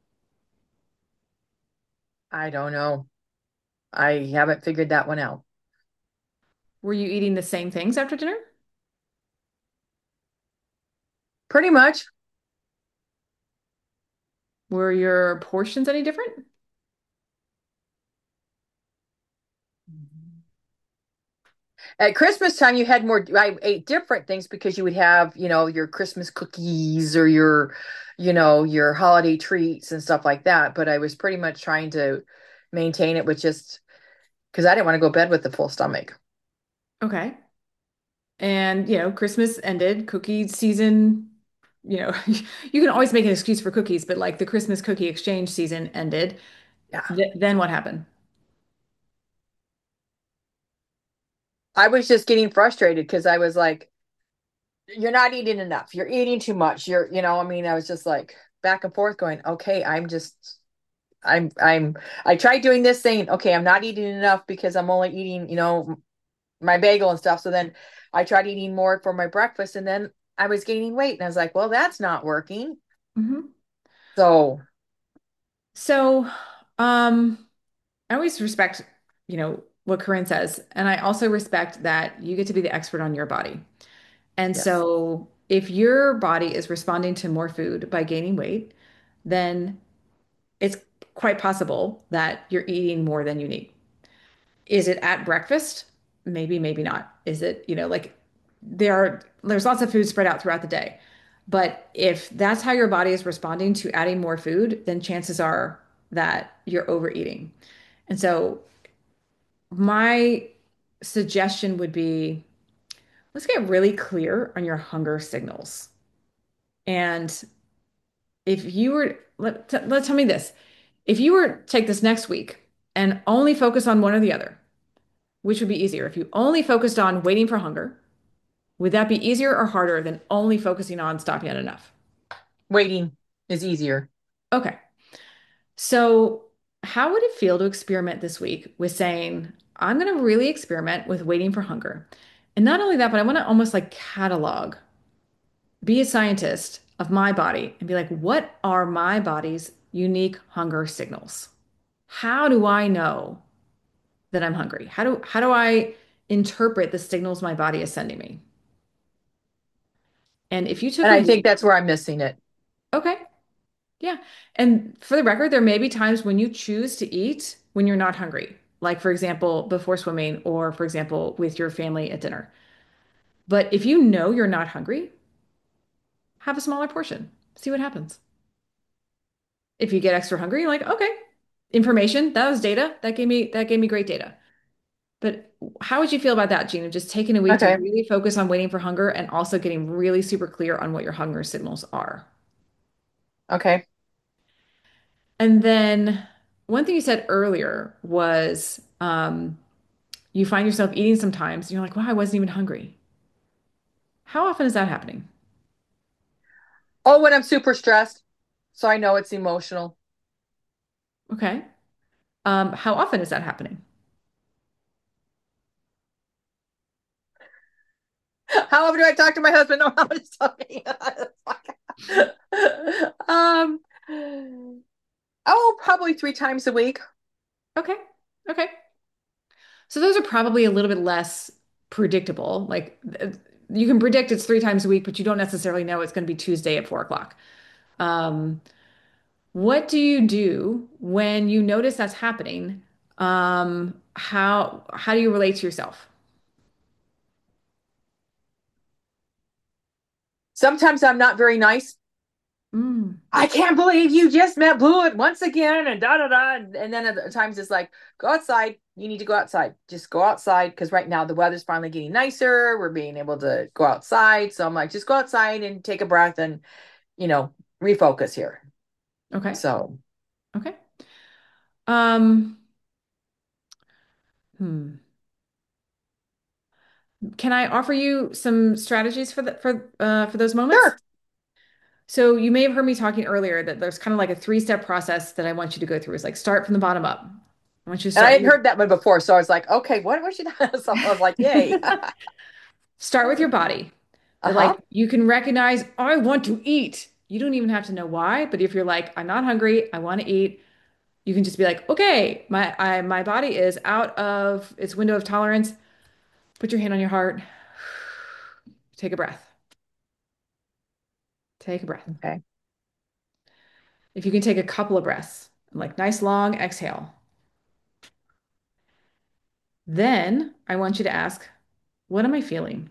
I don't know. I haven't figured that one out. Were you eating the same things after dinner? Pretty much. Were your portions any different? At Christmas time, you had more. I ate different things because you would have, your Christmas cookies or your holiday treats and stuff like that. But I was pretty much trying to maintain it with just because I didn't want to go to bed with a full stomach. Okay. And, Christmas ended, cookie season, you can always make an excuse for cookies, but like the Christmas cookie exchange season ended. Yeah. Then what happened? I was just getting frustrated because I was like, you're not eating enough. You're eating too much. I was just like back and forth going, okay, I tried doing this thing. Okay, I'm not eating enough because I'm only eating, my bagel and stuff. So then I tried eating more for my breakfast and then I was gaining weight and I was like, well, that's not working. Hmm. So, So, Um, I always respect, what Corinne says, and I also respect that you get to be the expert on your body. And Yes. so if your body is responding to more food by gaining weight, then it's quite possible that you're eating more than you need. Is it at breakfast? Maybe, maybe not. Is it, like there's lots of food spread out throughout the day. But if that's how your body is responding to adding more food, then chances are that you're overeating. And so my suggestion would be let's get really clear on your hunger signals. And if you were, let's tell me this. If you were to take this next week and only focus on one or the other, which would be easier? If you only focused on waiting for hunger, would that be easier or harder than only focusing on stopping at enough? Waiting is easier. Okay. So, how would it feel to experiment this week with saying, I'm going to really experiment with waiting for hunger? And not only that, but I want to almost like catalog, be a scientist of my body and be like, what are my body's unique hunger signals? How do I know that I'm hungry? How do I interpret the signals my body is sending me? And if you took And a I think week, that's where I'm missing it. okay, yeah. And for the record, there may be times when you choose to eat when you're not hungry, like for example, before swimming, or for example, with your family at dinner. But if you know you're not hungry, have a smaller portion. See what happens. If you get extra hungry, you're like, okay, information, that was data. That gave me great data. But how would you feel about that, Gina? Just taking a week to Okay. really focus on waiting for hunger and also getting really super clear on what your hunger signals are. Okay. And then one thing you said earlier was you find yourself eating sometimes and you're like, wow, I wasn't even hungry. How often is that happening? Oh, when I'm super stressed. So I know it's emotional. Okay. How often is that happening? How often do I talk to my husband? No, I'm just talking. um, oh, probably 3 times a week. Okay. Okay. So those are probably a little bit less predictable. Like you can predict it's 3 times a week, but you don't necessarily know it's going to be Tuesday at 4 o'clock. Um, what do you do when you notice that's happening? How do you relate to yourself? Sometimes I'm not very nice. Mm, I can't believe you just met blew it once again and da da da. And then at times it's like, go outside. You need to go outside. Just go outside because right now the weather's finally getting nicer. We're being able to go outside. So I'm like, just go outside and take a breath and, you know, refocus here. okay. So Okay. Um, hmm. Can I offer you some strategies for those moments? sure. So you may have heard me talking earlier that there's kind of like a three-step process that I want you to go through. It's like start from the bottom up. I want you to And I start hadn't with heard that one before. So I was like, okay, what was she? So I was like, yay. start with your body. That Uh-huh. like you can recognize, I want to eat. You don't even have to know why, but if you're like, I'm not hungry, I want to eat, you can just be like, okay, my body is out of its window of tolerance. Put your hand on your heart. Take a breath. Take a breath. Okay. If you can take a couple of breaths, like nice long exhale. Then I want you to ask, what am I feeling?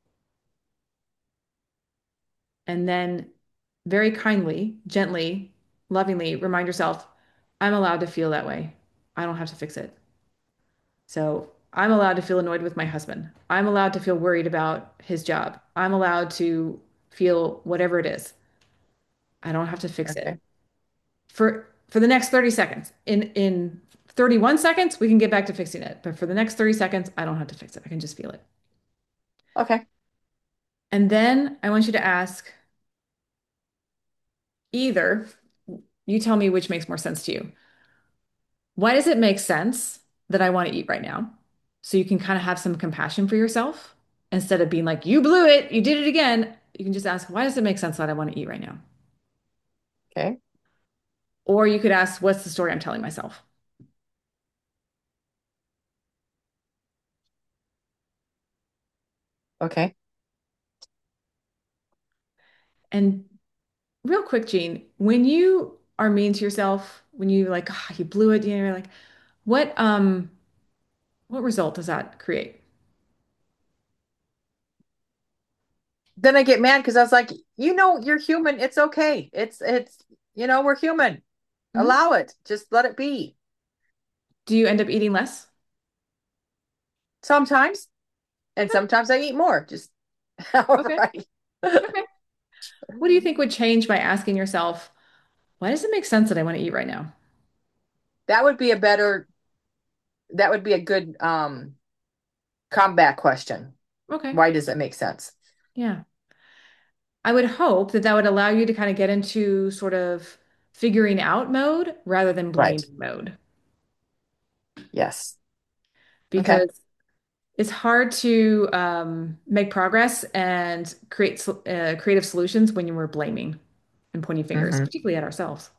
And then very kindly, gently, lovingly remind yourself, I'm allowed to feel that way. I don't have to fix it. So I'm allowed to feel annoyed with my husband. I'm allowed to feel worried about his job. I'm allowed to feel whatever it is. I don't have to fix it. Okay. For the next 30 seconds. In 31 seconds, we can get back to fixing it. But for the next 30 seconds, I don't have to fix it. I can just feel it. Okay. And then I want you to ask either, you tell me which makes more sense to you. Why does it make sense that I want to eat right now? So you can kind of have some compassion for yourself instead of being like, you blew it, you did it again. You can just ask, why does it make sense that I want to eat right now? Okay. Or you could ask, what's the story I'm telling myself? Okay. And real quick, Jean, when you are mean to yourself, when you like, "Ah, you blew it, you're like, what um what result does that create? Then I get mad because I was like, you're human. It's okay. We're human. Mhm. Allow it. Just let it be. Do you end up eating less? Sometimes, and Okay. sometimes I eat more. Just however Okay. I. Okay. What do you think would change by asking yourself, why does it make sense that I want to eat right now? That would be that would be a good comeback question. Okay. Why does it make sense? Yeah. I would hope that that would allow you to kind of get into sort of figuring out mode rather than Right. blaming mode Yes. Okay. because it's hard to make progress and create creative solutions when you were blaming and pointing fingers, Hmm. particularly at ourselves.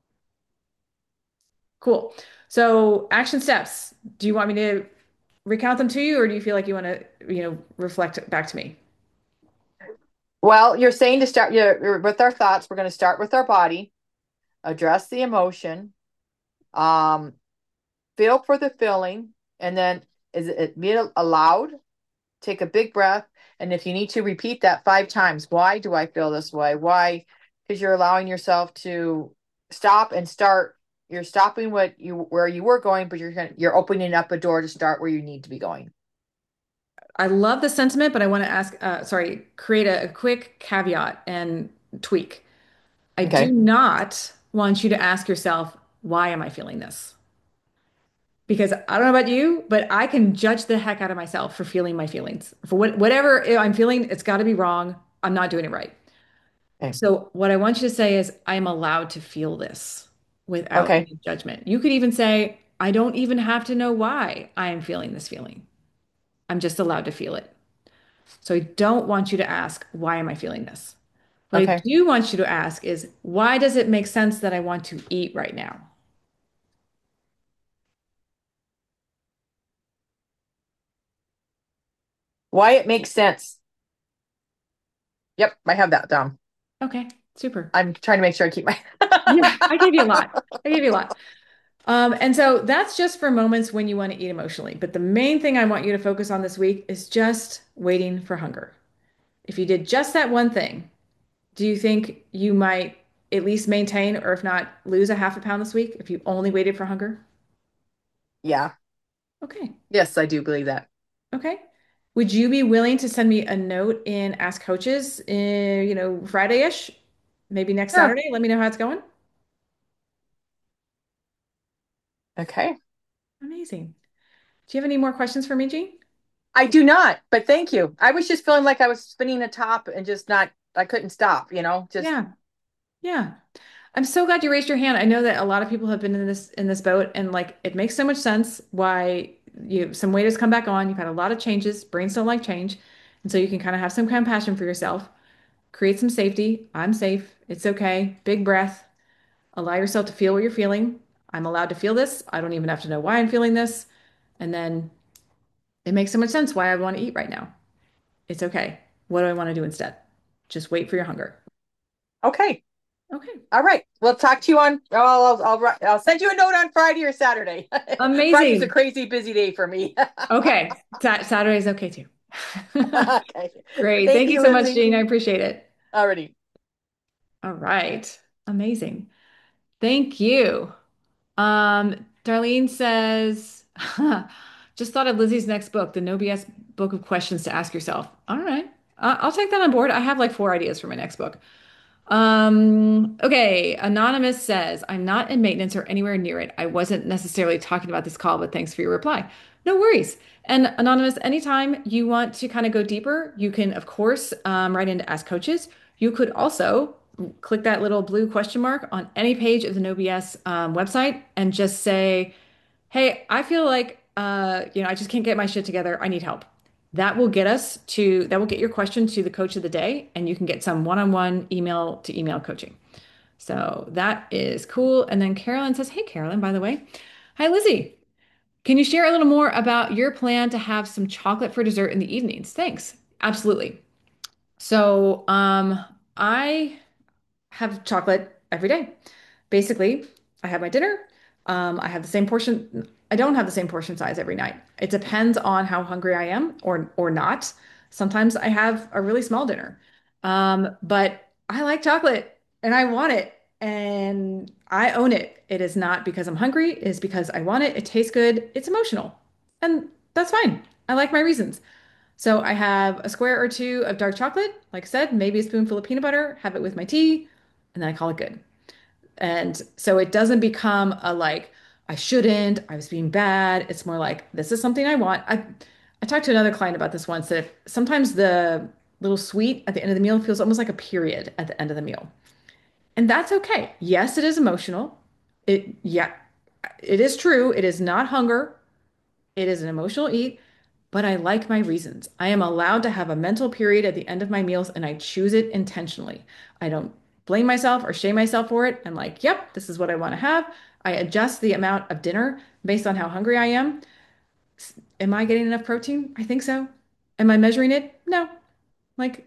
Cool. So, action steps. Do you want me to recount them to you, or do you feel like you want to, reflect back to me? Well, you're saying to start with our thoughts. We're going to start with our body, address the emotion, um, feel for the feeling, and then is it be allowed? Take a big breath, and if you need to repeat that 5 times. Why do I feel this way? Why? Because you're allowing yourself to stop and start. You're stopping where you were going, but you're opening up a door to start where you need to be going. I love the sentiment, but I want to ask, sorry, create a quick caveat and tweak. I do Okay. not want you to ask yourself, why am I feeling this? Because I don't know about you, but I can judge the heck out of myself for feeling my feelings. For whatever I'm feeling, it's got to be wrong. I'm not doing it right. Okay. So, what I want you to say is, I'm allowed to feel this without Okay. any judgment. You could even say, I don't even have to know why I am feeling this feeling. I'm just allowed to feel it. So, I don't want you to ask, why am I feeling this? What I Okay. do want you to ask is, why does it make sense that I want to eat right now? Why it makes sense. Yep, I have that down. Okay, super. I'm trying to make sure I keep my. Yeah, I gave you a lot. I gave you a lot. And so that's just for moments when you want to eat emotionally. But the main thing I want you to focus on this week is just waiting for hunger. If you did just that one thing, do you think you might at least maintain, or if not, lose a half a pound this week if you only waited for hunger? Yeah. Okay. Yes, I do believe that. Okay. Would you be willing to send me a note in Ask Coaches, Friday-ish, maybe next Yeah. Saturday? Let me know how it's going. Okay. Amazing. Do you have any more questions for me, Jean? I do not, but thank you. I was just feeling like I was spinning a top and just not, I couldn't stop, just, Yeah. Yeah. I'm so glad you raised your hand. I know that a lot of people have been in this boat, and like it makes so much sense why some weight has come back on. You've had a lot of changes. Brains don't like change. And so you can kind of have some compassion for yourself, create some safety. I'm safe. It's okay. Big breath. Allow yourself to feel what you're feeling. I'm allowed to feel this. I don't even have to know why I'm feeling this. And then it makes so much sense why I want to eat right now. It's okay. What do I want to do instead? Just wait for your hunger. okay. Okay. All right. We'll talk to you on, I'll send you a note on Friday or Saturday. Friday's a Amazing. crazy busy day for me. Okay. Saturday is okay too. Okay. Great. Thank Thank you you, so much, Lindsay. Jean. I appreciate it. Already. All right. Amazing. Thank you. Darlene says, just thought of Lizzie's next book, the No BS book of questions to ask yourself. All right. I'll take that on board. I have like 4 ideas for my next book. Okay. Anonymous says, I'm not in maintenance or anywhere near it. I wasn't necessarily talking about this call, but thanks for your reply. No worries. And Anonymous, anytime you want to kind of go deeper, you can, of course, write into Ask Coaches. You could also click that little blue question mark on any page of the No BS website and just say, hey, I feel like, I just can't get my shit together. I need help. That will get your question to the coach of the day, and you can get some one-on-one email to email coaching. So that is cool. And then Carolyn says, "Hey, Carolyn, by the way. Hi, Lizzie. Can you share a little more about your plan to have some chocolate for dessert in the evenings? Thanks." Absolutely. So, I have chocolate every day. Basically, I have my dinner. I have the same portion. I don't have the same portion size every night. It depends on how hungry I am or not. Sometimes I have a really small dinner. But I like chocolate and I want it and I own it. It is not because I'm hungry, it is because I want it. It tastes good. It's emotional. And that's fine. I like my reasons. So I have a square or two of dark chocolate, like I said, maybe a spoonful of peanut butter, have it with my tea, and then I call it good. And so it doesn't become a like, I shouldn't, I was being bad. It's more like, this is something I want. I talked to another client about this once that sometimes the little sweet at the end of the meal feels almost like a period at the end of the meal. And that's okay. Yes, it is emotional. Yeah, it is true. It is not hunger. It is an emotional eat, but I like my reasons. I am allowed to have a mental period at the end of my meals and I choose it intentionally. I don't blame myself or shame myself for it. I'm like, yep, this is what I want to have. I adjust the amount of dinner based on how hungry I am. Am I getting enough protein? I think so. Am I measuring it? No. Like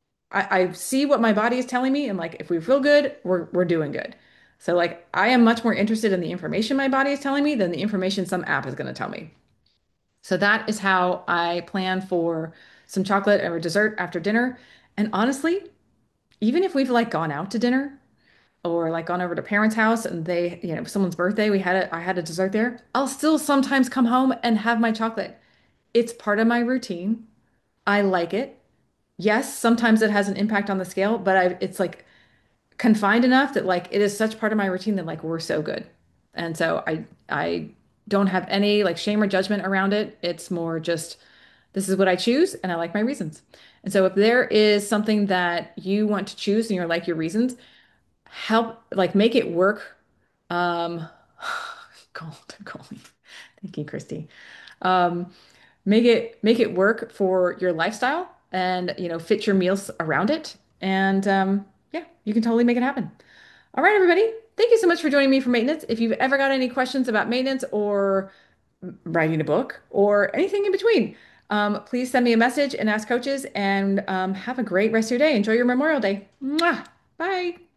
I see what my body is telling me and like if we feel good, we're doing good. So like I am much more interested in the information my body is telling me than the information some app is going to tell me. So that is how I plan for some chocolate or dessert after dinner. And honestly, even if we've like gone out to dinner or like gone over to parents' house and they, someone's birthday, I had a dessert there, I'll still sometimes come home and have my chocolate. It's part of my routine. I like it. Yes, sometimes it has an impact on the scale, but it's like confined enough that like it is such part of my routine that like we're so good. And so I don't have any like shame or judgment around it. It's more just this is what I choose and I like my reasons. And so if there is something that you want to choose and you're like your reasons, help like make it work. Um golden. Thank you, Christy. Um, make it work for your lifestyle and fit your meals around it. And yeah, you can totally make it happen. All right, everybody. Thank you so much for joining me for maintenance. If you've ever got any questions about maintenance or writing a book or anything in between, please send me a message and ask coaches and have a great rest of your day. Enjoy your Memorial Day. Mwah! Bye.